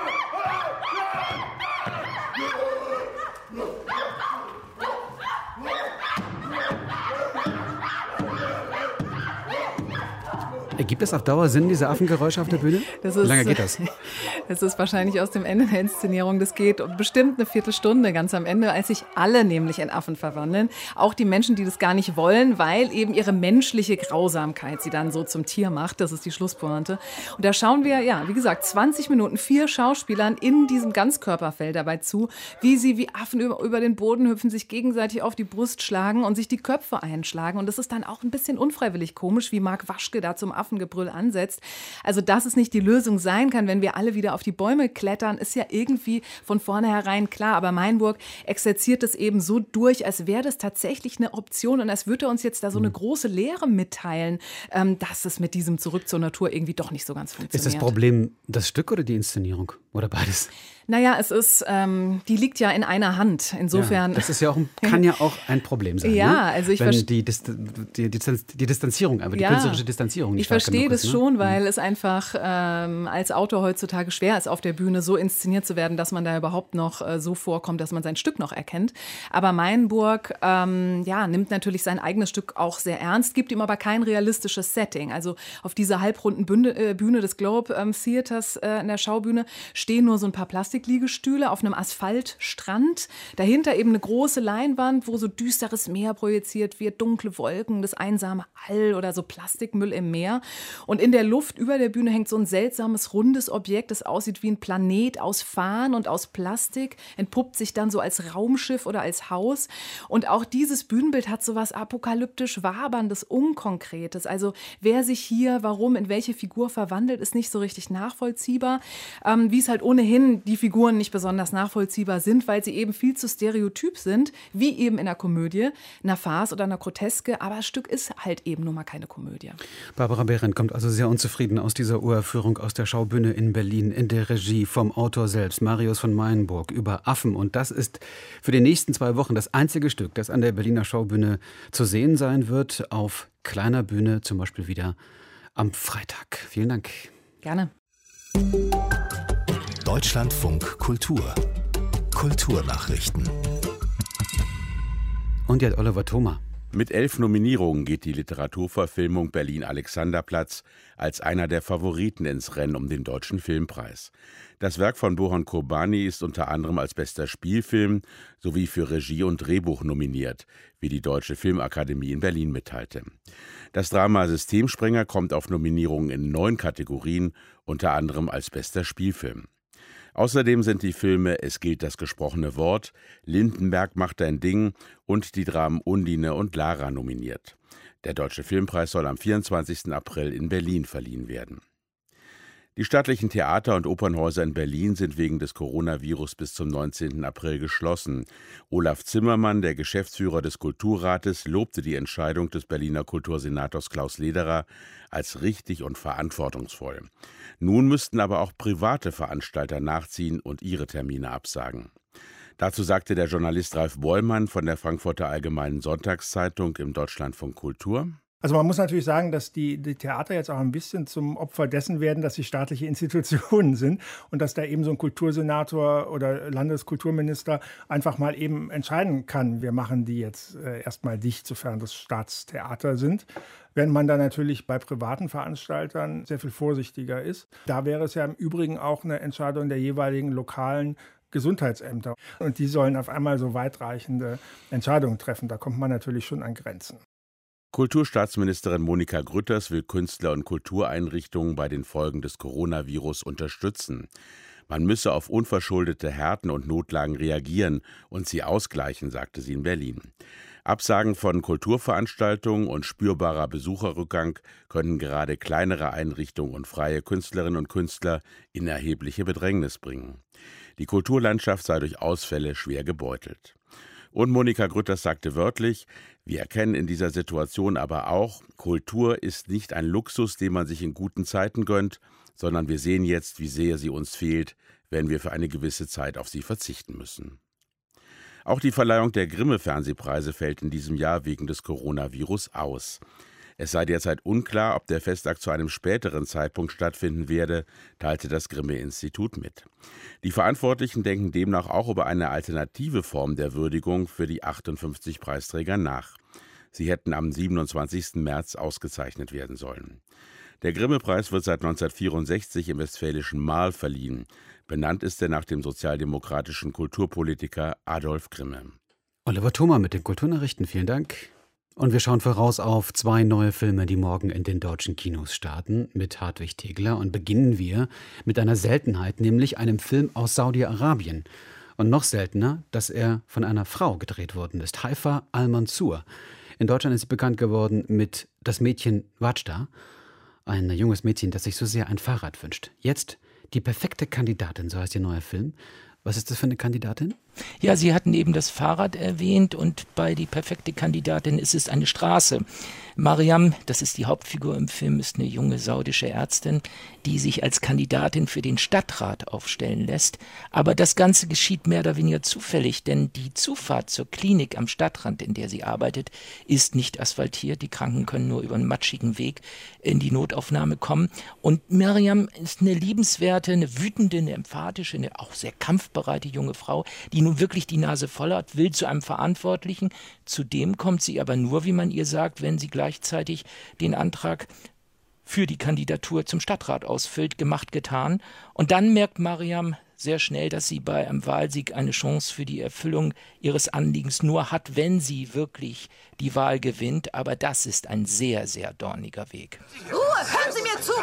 Ergibt das auf Dauer Sinn, diese Affengeräusche auf der Bühne? Wie lange geht das? Das ist wahrscheinlich aus dem Ende der Inszenierung. Das geht bestimmt eine Viertelstunde ganz am Ende, als sich alle nämlich in Affen verwandeln. Auch die Menschen, die das gar nicht wollen, weil eben ihre menschliche Grausamkeit sie dann so zum Tier macht. Das ist die Schlusspointe. Und da schauen wir, ja, wie gesagt, 20 Minuten 4 Schauspielern in diesem Ganzkörperfell dabei zu, wie sie wie Affen über den Boden hüpfen, sich gegenseitig auf die Brust schlagen und sich die Köpfe einschlagen. Und das ist dann auch ein bisschen unfreiwillig komisch, wie Marc Waschke da zum Affengebrüll ansetzt. Also, dass es nicht die Lösung sein kann, wenn wir alle wieder auf die Bäume klettern, ist ja irgendwie von vornherein klar. Aber Meinburg exerziert es eben so durch, als wäre das tatsächlich eine Option und als würde er uns jetzt da so eine große Lehre mitteilen, dass es mit diesem Zurück zur Natur irgendwie doch nicht so ganz funktioniert. Ist das Problem das Stück oder die Inszenierung? Oder beides? Naja, es ist, die liegt ja in einer Hand. Insofern. Ja, das ist ja auch, kann ja auch ein Problem sein. Ja, ne? also ich wenn die Distanzierung, aber die künstlerische Distanzierung nicht ich verstehe das ist, schon, weil es einfach als Autor heutzutage schwer ist, auf der Bühne so inszeniert zu werden, dass man da überhaupt noch so vorkommt, dass man sein Stück noch erkennt. Aber Meinburg nimmt natürlich sein eigenes Stück auch sehr ernst, gibt ihm aber kein realistisches Setting. Also auf dieser halbrunden Bühne des Globe Theaters in der Schaubühne stehen nur so ein paar Plastikliegestühle auf einem Asphaltstrand. Dahinter eben eine große Leinwand, wo so düsteres Meer projiziert wird, dunkle Wolken, das einsame All oder so Plastikmüll im Meer. Und in der Luft über der Bühne hängt so ein seltsames, rundes Objekt, das aussieht wie ein Planet aus Farn und aus Plastik, entpuppt sich dann so als Raumschiff oder als Haus. Und auch dieses Bühnenbild hat so was apokalyptisch Waberndes, Unkonkretes. Also wer sich hier, warum, in welche Figur verwandelt, ist nicht so richtig nachvollziehbar. Wie es halt ohnehin die Figuren nicht besonders nachvollziehbar sind, weil sie eben viel zu stereotyp sind, wie eben in einer Komödie, einer Farce oder einer Groteske. Aber das Stück ist halt eben nun mal keine Komödie. Barbara Behrendt kommt also sehr unzufrieden aus dieser Uraufführung aus der Schaubühne in Berlin in der Regie vom Autor selbst, Marius von Meinburg, über Affen. Und das ist für die nächsten 2 Wochen das einzige Stück, das an der Berliner Schaubühne zu sehen sein wird, auf kleiner Bühne, zum Beispiel wieder am Freitag. Vielen Dank. Gerne. Deutschlandfunk Kultur. Kulturnachrichten. Und jetzt Oliver Thoma. Mit 11 Nominierungen geht die Literaturverfilmung Berlin-Alexanderplatz als einer der Favoriten ins Rennen um den Deutschen Filmpreis. Das Werk von Bohan Kurbani ist unter anderem als bester Spielfilm sowie für Regie und Drehbuch nominiert, wie die Deutsche Filmakademie in Berlin mitteilte. Das Drama Systemsprenger kommt auf Nominierungen in 9 Kategorien, unter anderem als bester Spielfilm. Außerdem sind die Filme Es gilt das gesprochene Wort, Lindenberg macht ein Ding und die Dramen Undine und Lara nominiert. Der Deutsche Filmpreis soll am 24. April in Berlin verliehen werden. Die staatlichen Theater und Opernhäuser in Berlin sind wegen des Coronavirus bis zum 19. April geschlossen. Olaf Zimmermann, der Geschäftsführer des Kulturrates, lobte die Entscheidung des Berliner Kultursenators Klaus Lederer als richtig und verantwortungsvoll. Nun müssten aber auch private Veranstalter nachziehen und ihre Termine absagen. Dazu sagte der Journalist Ralf Bollmann von der Frankfurter Allgemeinen Sonntagszeitung im Deutschlandfunk Kultur: Also man muss natürlich sagen, dass die Theater jetzt auch ein bisschen zum Opfer dessen werden, dass sie staatliche Institutionen sind und dass da eben so ein Kultursenator oder Landeskulturminister einfach mal eben entscheiden kann, wir machen die jetzt erstmal dicht, sofern das Staatstheater sind. Während man da natürlich bei privaten Veranstaltern sehr viel vorsichtiger ist. Da wäre es ja im Übrigen auch eine Entscheidung der jeweiligen lokalen Gesundheitsämter. Und die sollen auf einmal so weitreichende Entscheidungen treffen. Da kommt man natürlich schon an Grenzen. Kulturstaatsministerin Monika Grütters will Künstler und Kultureinrichtungen bei den Folgen des Coronavirus unterstützen. Man müsse auf unverschuldete Härten und Notlagen reagieren und sie ausgleichen, sagte sie in Berlin. Absagen von Kulturveranstaltungen und spürbarer Besucherrückgang können gerade kleinere Einrichtungen und freie Künstlerinnen und Künstler in erhebliche Bedrängnis bringen. Die Kulturlandschaft sei durch Ausfälle schwer gebeutelt. Und Monika Grütters sagte wörtlich: Wir erkennen in dieser Situation aber auch, Kultur ist nicht ein Luxus, den man sich in guten Zeiten gönnt, sondern wir sehen jetzt, wie sehr sie uns fehlt, wenn wir für eine gewisse Zeit auf sie verzichten müssen. Auch die Verleihung der Grimme-Fernsehpreise fällt in diesem Jahr wegen des Coronavirus aus. Es sei derzeit unklar, ob der Festakt zu einem späteren Zeitpunkt stattfinden werde, teilte das Grimme-Institut mit. Die Verantwortlichen denken demnach auch über eine alternative Form der Würdigung für die 58 Preisträger nach. Sie hätten am 27. März ausgezeichnet werden sollen. Der Grimme-Preis wird seit 1964 im westfälischen Marl verliehen. Benannt ist er nach dem sozialdemokratischen Kulturpolitiker Adolf Grimme. Oliver Thoma mit den Kulturnachrichten, vielen Dank. Und wir schauen voraus auf 2 neue Filme, die morgen in den deutschen Kinos starten, mit Hartwig Tegler. Und beginnen wir mit einer Seltenheit, nämlich einem Film aus Saudi-Arabien. Und noch seltener, dass er von einer Frau gedreht worden ist, Haifa Al-Mansour. In Deutschland ist sie bekannt geworden mit Das Mädchen Wajda, ein junges Mädchen, das sich so sehr ein Fahrrad wünscht. Jetzt Die perfekte Kandidatin, so heißt ihr neuer Film. Was ist das für eine Kandidatin? Ja, Sie hatten eben das Fahrrad erwähnt und bei Die perfekte Kandidatin ist es eine Straße. Mariam, das ist die Hauptfigur im Film, ist eine junge saudische Ärztin, die sich als Kandidatin für den Stadtrat aufstellen lässt. Aber das Ganze geschieht mehr oder weniger zufällig, denn die Zufahrt zur Klinik am Stadtrand, in der sie arbeitet, ist nicht asphaltiert. Die Kranken können nur über einen matschigen Weg in die Notaufnahme kommen. Und Mariam ist eine liebenswerte, eine wütende, eine emphatische, eine auch sehr kampfbereite junge Frau, die nun wirklich die Nase voll hat, will zu einem Verantwortlichen. Zudem kommt sie aber nur, wie man ihr sagt, wenn sie gleichzeitig den Antrag für die Kandidatur zum Stadtrat ausfüllt, gemacht, getan. Und dann merkt Mariam sehr schnell, dass sie bei einem Wahlsieg eine Chance für die Erfüllung ihres Anliegens nur hat, wenn sie wirklich die Wahl gewinnt. Aber das ist ein sehr, sehr dorniger Weg. Ruhe, hören Sie mir zu!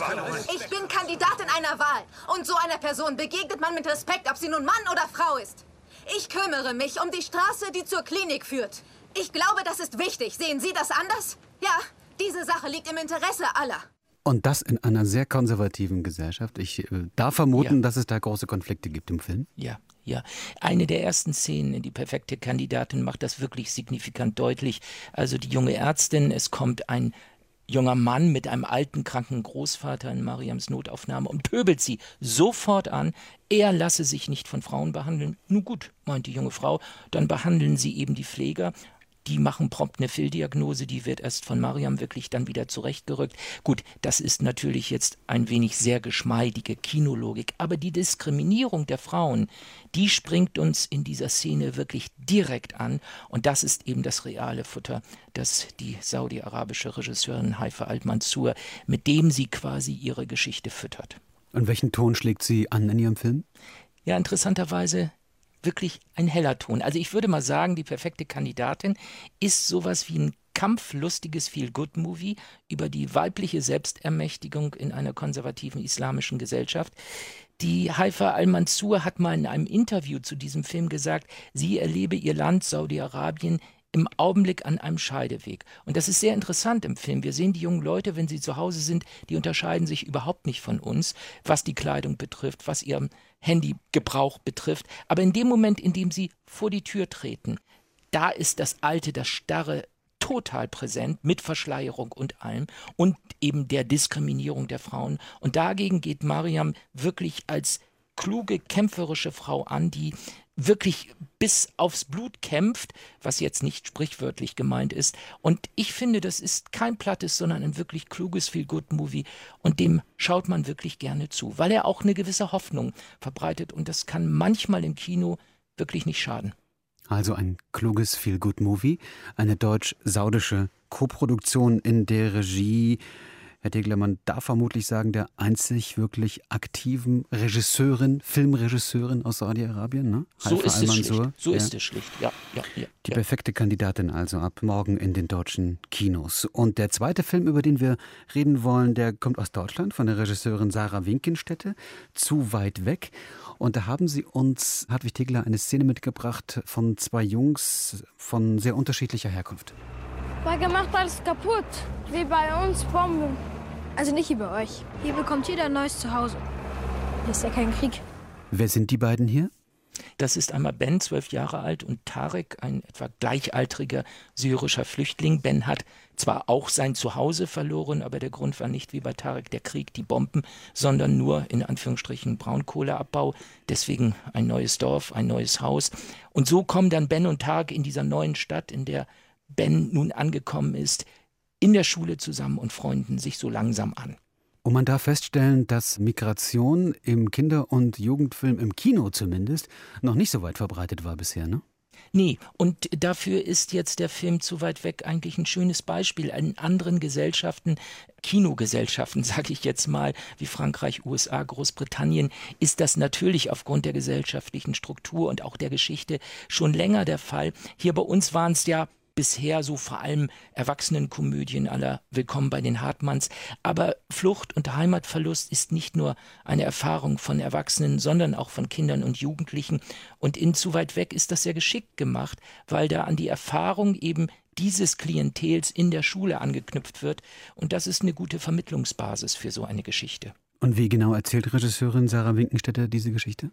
Ich bin Kandidatin einer Wahl. Und so einer Person begegnet man mit Respekt, ob sie nun Mann oder Frau ist. Ich kümmere mich um die Straße, die zur Klinik führt. Ich glaube, das ist wichtig. Sehen Sie das anders? Ja, diese Sache liegt im Interesse aller. Und das in einer sehr konservativen Gesellschaft. Ich darf vermuten, dass es da große Konflikte gibt im Film. Ja. Eine der ersten Szenen in Die perfekte Kandidatin macht das wirklich signifikant deutlich. Also die junge Ärztin, es kommt ein junger Mann mit einem alten, kranken Großvater in Mariams Notaufnahme und pöbelt sie sofort an. Er lasse sich nicht von Frauen behandeln. Nun gut, meint die junge Frau, dann behandeln sie eben die Pfleger. Die machen prompt eine Fehldiagnose, die wird erst von Mariam wirklich dann wieder zurechtgerückt. Gut, das ist natürlich jetzt ein wenig sehr geschmeidige Kinologik, aber die Diskriminierung der Frauen, die springt uns in dieser Szene wirklich direkt an und das ist eben das reale Futter, das die saudi-arabische Regisseurin Haifa Al-Mansour, mit dem sie quasi ihre Geschichte füttert. Und welchen Ton schlägt sie an in ihrem Film? Ja, interessanterweise wirklich ein heller Ton. Also ich würde mal sagen, Die perfekte Kandidatin ist sowas wie ein kampflustiges Feel-Good-Movie über die weibliche Selbstermächtigung in einer konservativen islamischen Gesellschaft. Die Haifa Al-Mansour hat mal in einem Interview zu diesem Film gesagt, sie erlebe ihr Land Saudi-Arabien im Augenblick an einem Scheideweg. Und das ist sehr interessant im Film. Wir sehen die jungen Leute, wenn sie zu Hause sind, die unterscheiden sich überhaupt nicht von uns, was die Kleidung betrifft, was ihren Handygebrauch betrifft. Aber in dem Moment, in dem sie vor die Tür treten, da ist das Alte, das Starre total präsent, mit Verschleierung und allem und eben der Diskriminierung der Frauen. Und dagegen geht Mariam wirklich als kluge, kämpferische Frau an, die wirklich bis aufs Blut kämpft, was jetzt nicht sprichwörtlich gemeint ist. Und ich finde, das ist kein plattes, sondern ein wirklich kluges Feel-Good-Movie. Und dem schaut man wirklich gerne zu, weil er auch eine gewisse Hoffnung verbreitet. Und das kann manchmal im Kino wirklich nicht schaden. Also ein kluges Feel-Good-Movie, eine deutsch-saudische Koproduktion in der Regie, Herr Tegler, man darf vermutlich sagen, der einzig wirklich aktiven Regisseurin, Filmregisseurin aus Saudi-Arabien, ne? So ist es schlicht. So ist es schlicht, ja. Die perfekte Kandidatin also ab morgen in den deutschen Kinos. Und der zweite Film, über den wir reden wollen, der kommt aus Deutschland von der Regisseurin Sarah Winkenstätte, Zu weit weg. Und da haben Sie uns, Hartwig Tegler, eine Szene mitgebracht von 2 Jungs von sehr unterschiedlicher Herkunft. Weil macht alles kaputt, wie bei uns Bomben. Also nicht wie bei euch. Hier bekommt jeder ein neues Zuhause. Hier ist ja kein Krieg. Wer sind die beiden hier? Das ist einmal Ben, 12 Jahre alt, und Tarek, ein etwa gleichaltriger syrischer Flüchtling. Ben hat zwar auch sein Zuhause verloren, aber der Grund war nicht wie bei Tarek der Krieg, die Bomben, sondern nur in Anführungsstrichen Braunkohleabbau. Deswegen ein neues Dorf, ein neues Haus. Und so kommen dann Ben und Tarek in dieser neuen Stadt, in der Ben nun angekommen ist, in der Schule zusammen und freunden sich so langsam an. Und man darf feststellen, dass Migration im Kinder- und Jugendfilm, im Kino zumindest, noch nicht so weit verbreitet war bisher, ne? Nee, und dafür ist jetzt der Film zu weit weg eigentlich ein schönes Beispiel. In anderen Gesellschaften, Kinogesellschaften, sage ich jetzt mal, wie Frankreich, USA, Großbritannien, ist das natürlich aufgrund der gesellschaftlichen Struktur und auch der Geschichte schon länger der Fall. Hier bei uns waren es ja bisher so vor allem Erwachsenenkomödien aller Willkommen bei den Hartmanns. Aber Flucht und Heimatverlust ist nicht nur eine Erfahrung von Erwachsenen, sondern auch von Kindern und Jugendlichen. Und in Zu weit weg ist das sehr geschickt gemacht, weil da an die Erfahrung eben dieses Klientels in der Schule angeknüpft wird. Und das ist eine gute Vermittlungsbasis für so eine Geschichte. Und wie genau erzählt Regisseurin Sarah Winkenstetter diese Geschichte?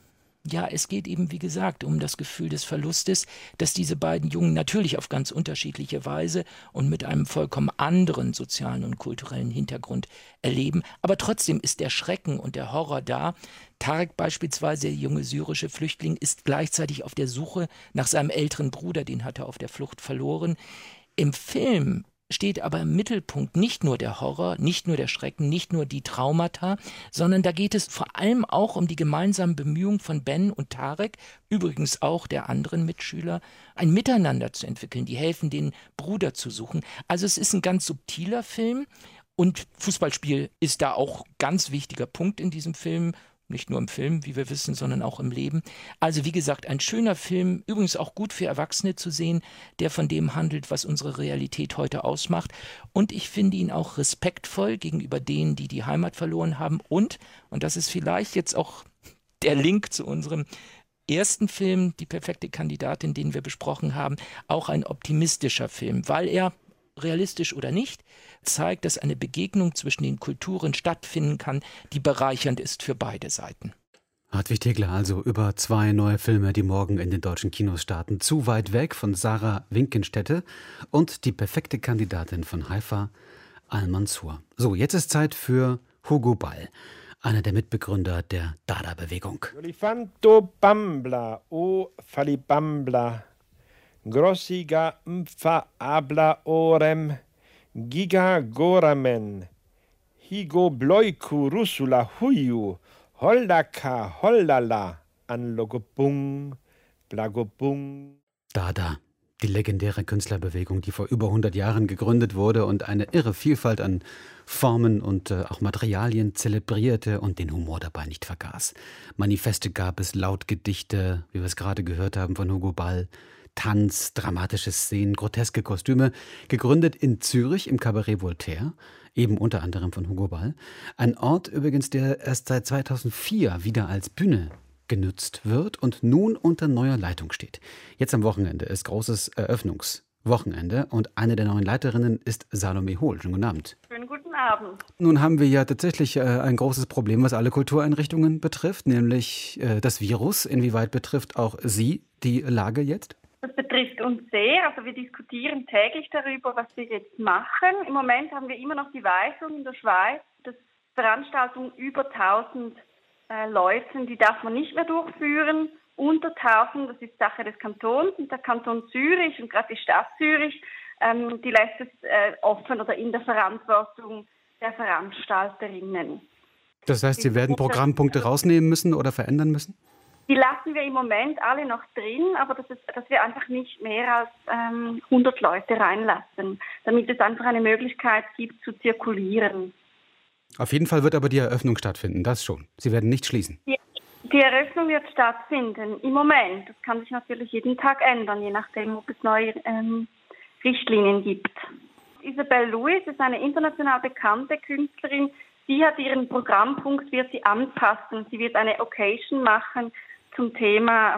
Ja, es geht eben, wie gesagt, um das Gefühl des Verlustes, dass diese beiden Jungen natürlich auf ganz unterschiedliche Weise und mit einem vollkommen anderen sozialen und kulturellen Hintergrund erleben. Aber trotzdem ist der Schrecken und der Horror da. Tarek beispielsweise, der junge syrische Flüchtling, ist gleichzeitig auf der Suche nach seinem älteren Bruder, den hat er auf der Flucht verloren. Im Film steht aber im Mittelpunkt nicht nur der Horror, nicht nur der Schrecken, nicht nur die Traumata, sondern da geht es vor allem auch um die gemeinsamen Bemühungen von Ben und Tarek, übrigens auch der anderen Mitschüler, ein Miteinander zu entwickeln, die helfen, den Bruder zu suchen. Also es ist ein ganz subtiler Film und Fußballspiel ist da auch ganz wichtiger Punkt in diesem Film. Nicht nur im Film, wie wir wissen, sondern auch im Leben. Also wie gesagt, ein schöner Film, übrigens auch gut für Erwachsene zu sehen, der von dem handelt, was unsere Realität heute ausmacht. Und ich finde ihn auch respektvoll gegenüber denen, die die Heimat verloren haben. Und das ist vielleicht jetzt auch der Link zu unserem ersten Film, Die perfekte Kandidatin, den wir besprochen haben, auch ein optimistischer Film, weil er, realistisch oder nicht, zeigt, dass eine Begegnung zwischen den Kulturen stattfinden kann, die bereichernd ist für beide Seiten. Hartwig Tegler also über 2 neue Filme, die morgen in den deutschen Kinos starten. Zu weit weg von Sarah Winkenstetter und Die perfekte Kandidatin von Haifa Al-Mansour. So, jetzt ist Zeit für Hugo Ball, einer der Mitbegründer der Dada-Bewegung. Olifanto Bambla, o Falibambla. Grossiga mfa abla orem, giga goramen, higo bloiku rusula huyu, holdaka holdala, anlogobung, blagobung. Dada, die legendäre Künstlerbewegung, die vor über 100 Jahren gegründet wurde und eine irre Vielfalt an Formen und auch Materialien zelebrierte und den Humor dabei nicht vergaß. Manifeste gab es, Lautgedichte, wie wir es gerade gehört haben von Hugo Ball, Tanz, dramatische Szenen, groteske Kostüme, gegründet in Zürich im Cabaret Voltaire, eben unter anderem von Hugo Ball. Ein Ort übrigens, der erst seit 2004 wieder als Bühne genutzt wird und nun unter neuer Leitung steht. Jetzt am Wochenende ist großes Eröffnungswochenende und eine der neuen Leiterinnen ist Salome Hohl. Schönen guten Abend. Schönen guten Abend. Nun haben wir ja tatsächlich ein großes Problem, was alle Kultureinrichtungen betrifft, nämlich das Virus. Inwieweit betrifft auch Sie die Lage jetzt? Das betrifft uns sehr. Also wir diskutieren täglich darüber, was wir jetzt machen. Im Moment haben wir immer noch die Weisung in der Schweiz, dass Veranstaltungen über 1000 Leuten, die darf man nicht mehr durchführen. Unter 1000, das ist Sache des Kantons. Und der Kanton Zürich und gerade die Stadt Zürich, die lässt es offen oder in der Verantwortung der Veranstalterinnen. Das heißt, Sie werden Programmpunkte rausnehmen müssen oder verändern müssen? Die lassen wir im Moment alle noch drin, aber dass wir einfach nicht mehr als 100 Leute reinlassen, damit es einfach eine Möglichkeit gibt, zu zirkulieren. Auf jeden Fall wird aber die Eröffnung stattfinden, das schon. Sie werden nicht schließen. Die Eröffnung wird stattfinden im Moment. Das kann sich natürlich jeden Tag ändern, je nachdem, ob es neue Richtlinien gibt. Isabelle Lewis ist eine international bekannte Künstlerin. Sie hat ihren Programmpunkt, wird sie anpassen. Sie wird eine Occasion machen zum Thema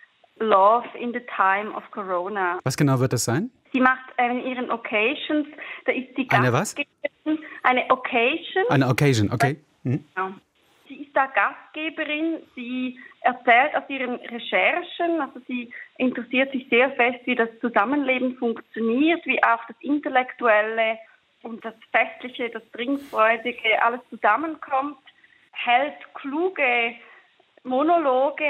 Love in the Time of Corona. Was genau wird das sein? Sie macht in ihren Occasions, da ist sie Eine was? Eine Occasion. Eine Occasion, okay. Genau. Sie ist da Gastgeberin, sie erzählt aus ihren Recherchen, also sie interessiert sich sehr fest, wie das Zusammenleben funktioniert, wie auch das Intellektuelle und das Festliche, das Trinkfreudige, alles zusammenkommt, hält kluge Monologe,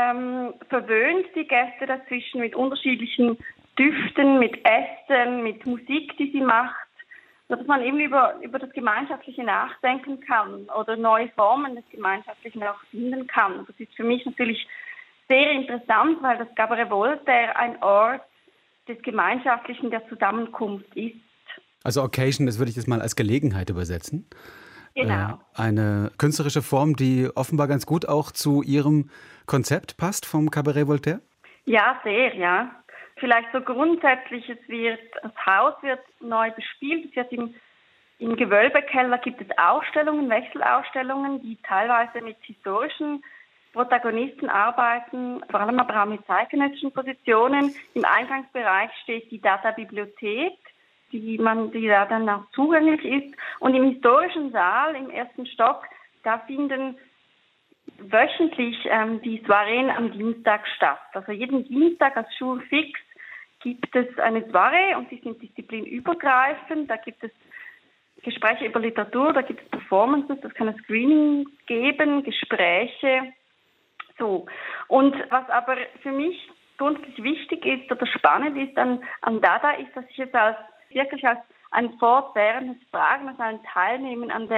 verwöhnt die Gäste dazwischen mit unterschiedlichen Düften, mit Ästen, mit Musik, die sie macht, sodass man eben über das Gemeinschaftliche nachdenken kann oder neue Formen des Gemeinschaftlichen auch finden kann. Das ist für mich natürlich sehr interessant, weil das Cabaret Voltaire ein Ort des Gemeinschaftlichen, der Zusammenkunft ist. Also Occasion, das würde ich jetzt mal als Gelegenheit übersetzen. Genau. Eine künstlerische Form, die offenbar ganz gut auch zu Ihrem Konzept passt vom Cabaret Voltaire? Ja, sehr, ja. Vielleicht so grundsätzlich, das Haus wird neu bespielt, es wird im Gewölbekeller gibt es Ausstellungen, Wechselausstellungen, die teilweise mit historischen Protagonisten arbeiten, vor allem aber auch mit zeitgenössischen Positionen. Im Eingangsbereich steht die Dada-Bibliothek, die da dann auch zugänglich ist. Und im historischen Saal, im ersten Stock, da finden wöchentlich die Soireen am Dienstag statt. Also jeden Dienstag als Jour fix gibt es eine Soiree und die sind disziplinübergreifend. Da gibt es Gespräche über Literatur, da gibt es Performances, das kann es Screening geben, Gespräche. So. Und was aber für mich grundsätzlich wichtig ist oder spannend ist an Dada, ist, dass ich es wirklich als ein fortwährendes Fragen, als ein Teilnehmen an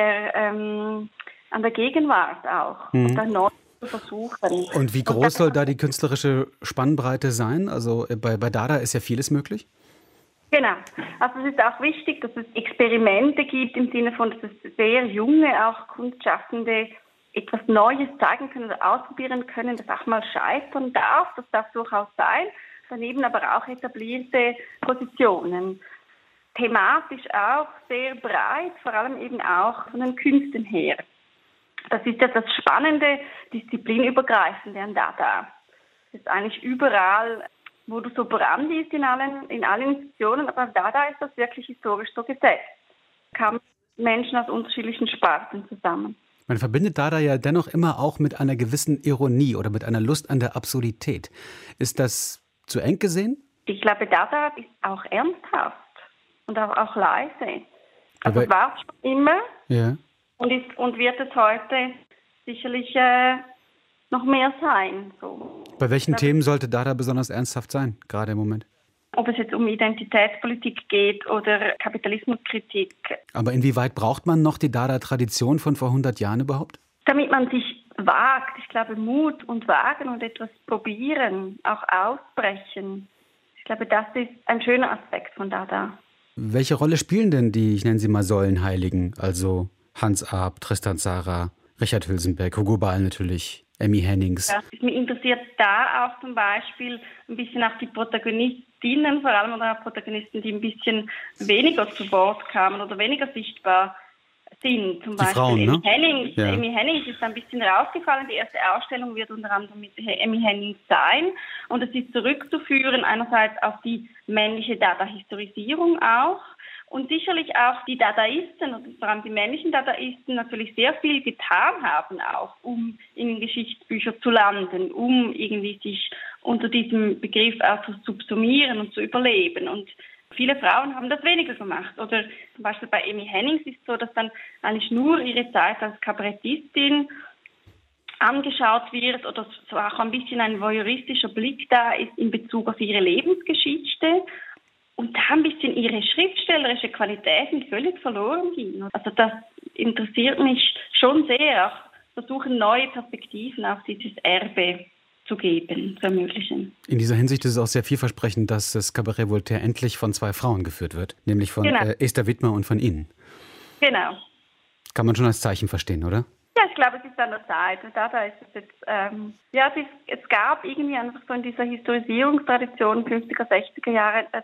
der Gegenwart auch. Und dann neu zu versuchen. Und wie groß soll da die künstlerische Spannbreite sein? Also bei Dada ist ja vieles möglich. Genau. Also es ist auch wichtig, dass es Experimente gibt im Sinne von, dass es sehr junge, auch Kunstschaffende etwas Neues zeigen können oder ausprobieren können, das auch mal scheitern darf. Das darf durchaus sein. Daneben aber auch etablierte Positionen. Thematisch auch sehr breit, vor allem eben auch von den Künsten her. Das ist ja das Spannende, disziplinübergreifende an Dada. Das ist eigentlich überall, wo du so brandest in allen Institutionen, aber Dada ist das wirklich historisch so gesetzt. Kamen Menschen aus unterschiedlichen Sparten zusammen. Man verbindet Dada ja dennoch immer auch mit einer gewissen Ironie oder mit einer Lust an der Absurdität. Ist das zu eng gesehen? Ich glaube, Dada ist auch ernsthaft und auch leise. Also es war schon immer und wird es heute sicherlich noch mehr sein. So. Bei welchen Themen sollte Dada besonders ernsthaft sein, gerade im Moment? Ob es jetzt um Identitätspolitik geht oder Kapitalismuskritik. Aber inwieweit braucht man noch die Dada-Tradition von vor 100 Jahren überhaupt? Damit man sich wagt, ich glaube Mut und Wagen und etwas probieren, auch ausbrechen. Ich glaube, das ist ein schöner Aspekt von Dada. Welche Rolle spielen denn die, ich nenne sie mal Säulenheiligen, also Hans Arp, Tristan Tzara, Richard Hülsenberg, Hugo Ball natürlich, Emmy Hennings? Ja, mich interessiert da auch zum Beispiel ein bisschen auch die Protagonistinnen, vor allem oder auch Protagonisten, die ein bisschen weniger zu Wort kamen oder weniger sichtbar sind. Zum Beispiel Frauen, Emmy ne? Hennings. Ja. Emmy Hennings ist ein bisschen rausgefallen. Die erste Ausstellung wird unter anderem mit Emmy Hennings sein. Und es ist zurückzuführen einerseits auf die männliche Dada-Historisierung auch. Und sicherlich auch die Dadaisten, und vor allem die männlichen Dadaisten, natürlich sehr viel getan haben auch, um in den Geschichtsbüchern zu landen, um irgendwie sich unter diesem Begriff auch zu subsumieren und zu überleben. Und viele Frauen haben das weniger gemacht. Oder zum Beispiel bei Emmy Hennings ist es so, dass dann eigentlich nur ihre Zeit als Kabarettistin angeschaut wird oder so auch ein bisschen ein voyeuristischer Blick da ist in Bezug auf ihre Lebensgeschichte. Und da ein bisschen ihre schriftstellerische Qualitäten völlig verloren gingen. Also das interessiert mich schon sehr, auch versuchen neue Perspektiven auf dieses Erbe zu geben, zu ermöglichen. In dieser Hinsicht ist es auch sehr vielversprechend, dass das Cabaret Voltaire endlich von 2 Frauen geführt wird, nämlich von Esther Wittmer und von Ihnen. Genau. Kann man schon als Zeichen verstehen, oder? Ja, ich glaube, es ist an der Zeit. Da ist es jetzt, es gab irgendwie einfach so in dieser Historisierungstradition 50er, 60er Jahre, es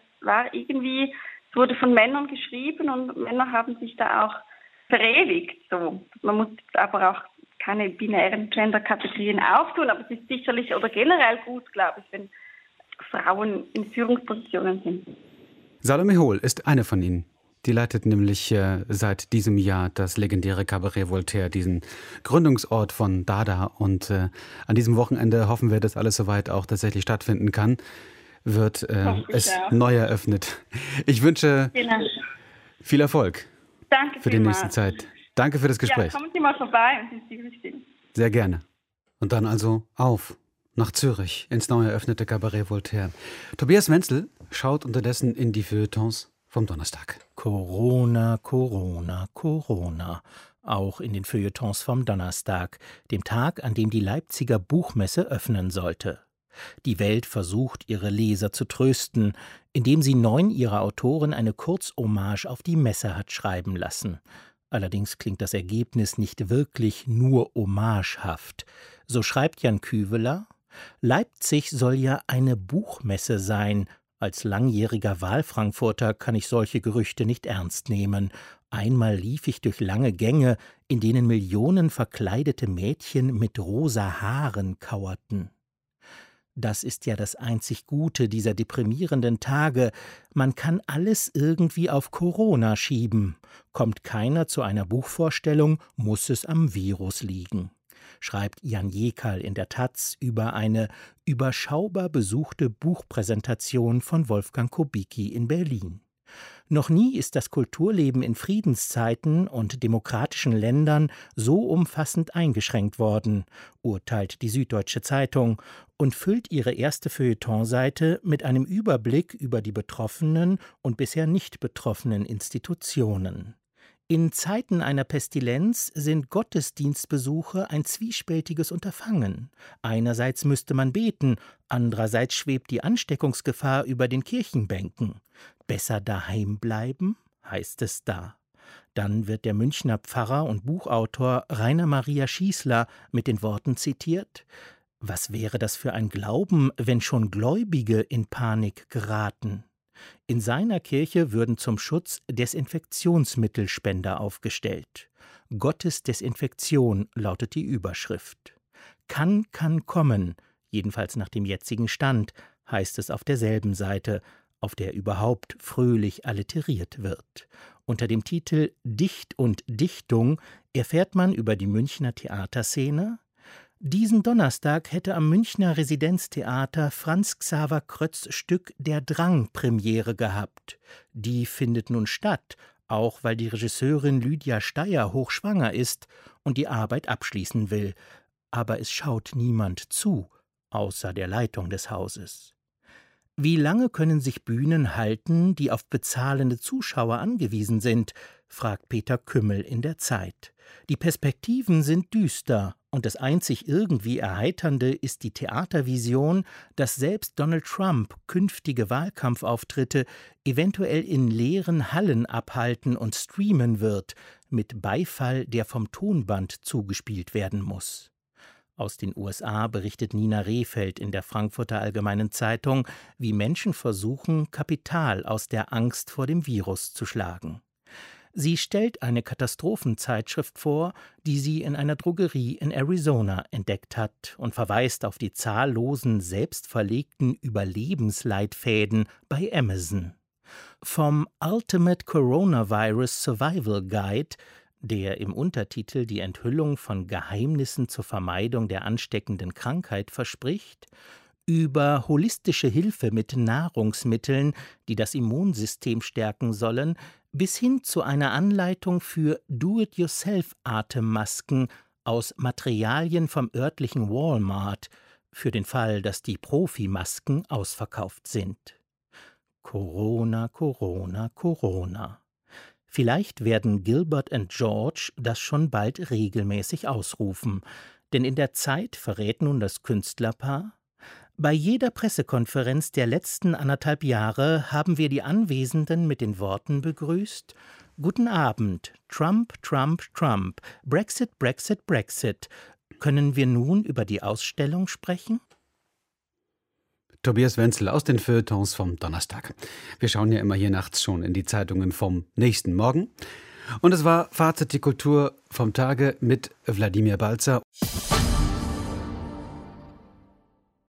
wurde von Männern geschrieben und Männer haben sich da auch verewigt. So. Man muss aber auch keine binären Gender-Kategorien auftun, aber es ist sicherlich oder generell gut, glaube ich, wenn Frauen in Führungspositionen sind. Salome Hohl ist eine von Ihnen. Die leitet nämlich seit diesem Jahr das legendäre Cabaret Voltaire, diesen Gründungsort von Dada. Und an diesem Wochenende hoffen wir, dass alles soweit auch tatsächlich stattfinden kann, wird es neu eröffnet. Ich wünsche viel Erfolg für die nächste Zeit. Danke für das Gespräch. Ja, kommen Sie mal vorbei und sind Sie bestimmt. Sehr gerne. Und dann also auf nach Zürich ins neu eröffnete Cabaret Voltaire. Tobias Menzel schaut unterdessen in die Feuilletons vom Donnerstag. Corona, Corona, Corona. auch in den Feuilletons vom Donnerstag, dem Tag, an dem die Leipziger Buchmesse öffnen sollte. Die Welt versucht, ihre Leser zu trösten, indem sie 9 ihrer Autoren eine Kurzhommage auf die Messe hat schreiben lassen. Allerdings klingt das Ergebnis nicht wirklich nur hommagehaft. So schreibt Jan Küveler: Leipzig soll ja eine Buchmesse sein. Als langjähriger Wahlfrankfurter kann ich solche Gerüchte nicht ernst nehmen. Einmal lief ich durch lange Gänge, in denen Millionen verkleidete Mädchen mit rosa Haaren kauerten. Das ist ja das einzig Gute dieser deprimierenden Tage. Man kann alles irgendwie auf Corona schieben. Kommt keiner zu einer Buchvorstellung, muss es am Virus liegen, schreibt Jan Jekal in der taz über eine überschaubar besuchte Buchpräsentation von Wolfgang Kubicki in Berlin. Noch nie ist das Kulturleben in Friedenszeiten und demokratischen Ländern so umfassend eingeschränkt worden, urteilt die Süddeutsche Zeitung und füllt ihre erste Feuilletonseite mit einem Überblick über die betroffenen und bisher nicht betroffenen Institutionen. In Zeiten einer Pestilenz sind Gottesdienstbesuche ein zwiespältiges Unterfangen. Einerseits müsste man beten, andererseits schwebt die Ansteckungsgefahr über den Kirchenbänken. Besser daheim bleiben, heißt es da. Dann wird der Münchner Pfarrer und Buchautor Rainer Maria Schießler mit den Worten zitiert: Was wäre das für ein Glauben, wenn schon Gläubige in Panik geraten? In seiner Kirche würden zum Schutz Desinfektionsmittelspender aufgestellt. Gottes Desinfektion lautet die Überschrift. Kann kommen, jedenfalls nach dem jetzigen Stand, heißt es auf derselben Seite, auf der überhaupt fröhlich alliteriert wird. Unter dem Titel Dicht und Dichtung erfährt man über die Münchner Theaterszene: Diesen Donnerstag hätte am Münchner Residenztheater Franz Xaver Krötz' Stück Der Drang Premiere gehabt. Die findet nun statt, auch weil die Regisseurin Lydia Steyer hochschwanger ist und die Arbeit abschließen will. Aber es schaut niemand zu, außer der Leitung des Hauses. Wie lange können sich Bühnen halten, die auf bezahlende Zuschauer angewiesen sind, fragt Peter Kümmel in der Zeit. Die Perspektiven sind düster und das einzig irgendwie Erheiternde ist die Theatervision, dass selbst Donald Trump künftige Wahlkampfauftritte eventuell in leeren Hallen abhalten und streamen wird, mit Beifall, der vom Tonband zugespielt werden muss. Aus den USA berichtet Nina Rehfeld in der Frankfurter Allgemeinen Zeitung, wie Menschen versuchen, Kapital aus der Angst vor dem Virus zu schlagen. Sie stellt eine Katastrophenzeitschrift vor, die sie in einer Drogerie in Arizona entdeckt hat und verweist auf die zahllosen selbstverlegten Überlebensleitfäden bei Amazon. Vom Ultimate Coronavirus Survival Guide, der im Untertitel die Enthüllung von Geheimnissen zur Vermeidung der ansteckenden Krankheit verspricht, über holistische Hilfe mit Nahrungsmitteln, die das Immunsystem stärken sollen, bis hin zu einer Anleitung für Do-it-yourself-Atemmasken aus Materialien vom örtlichen Walmart, für den Fall, dass die Profimasken ausverkauft sind. Corona, Corona, Corona. Vielleicht werden Gilbert und George das schon bald regelmäßig ausrufen, denn in der Zeit verrät nun das Künstlerpaar: Bei jeder Pressekonferenz der letzten 1,5 Jahre haben wir die Anwesenden mit den Worten begrüßt: Guten Abend, Trump, Trump, Trump, Brexit, Brexit, Brexit. Können wir nun über die Ausstellung sprechen? Tobias Wenzel aus den Feuilletons vom Donnerstag. Wir schauen ja immer hier nachts schon in die Zeitungen vom nächsten Morgen. Und es war Fazit die Kultur vom Tage mit Wladimir Balzer.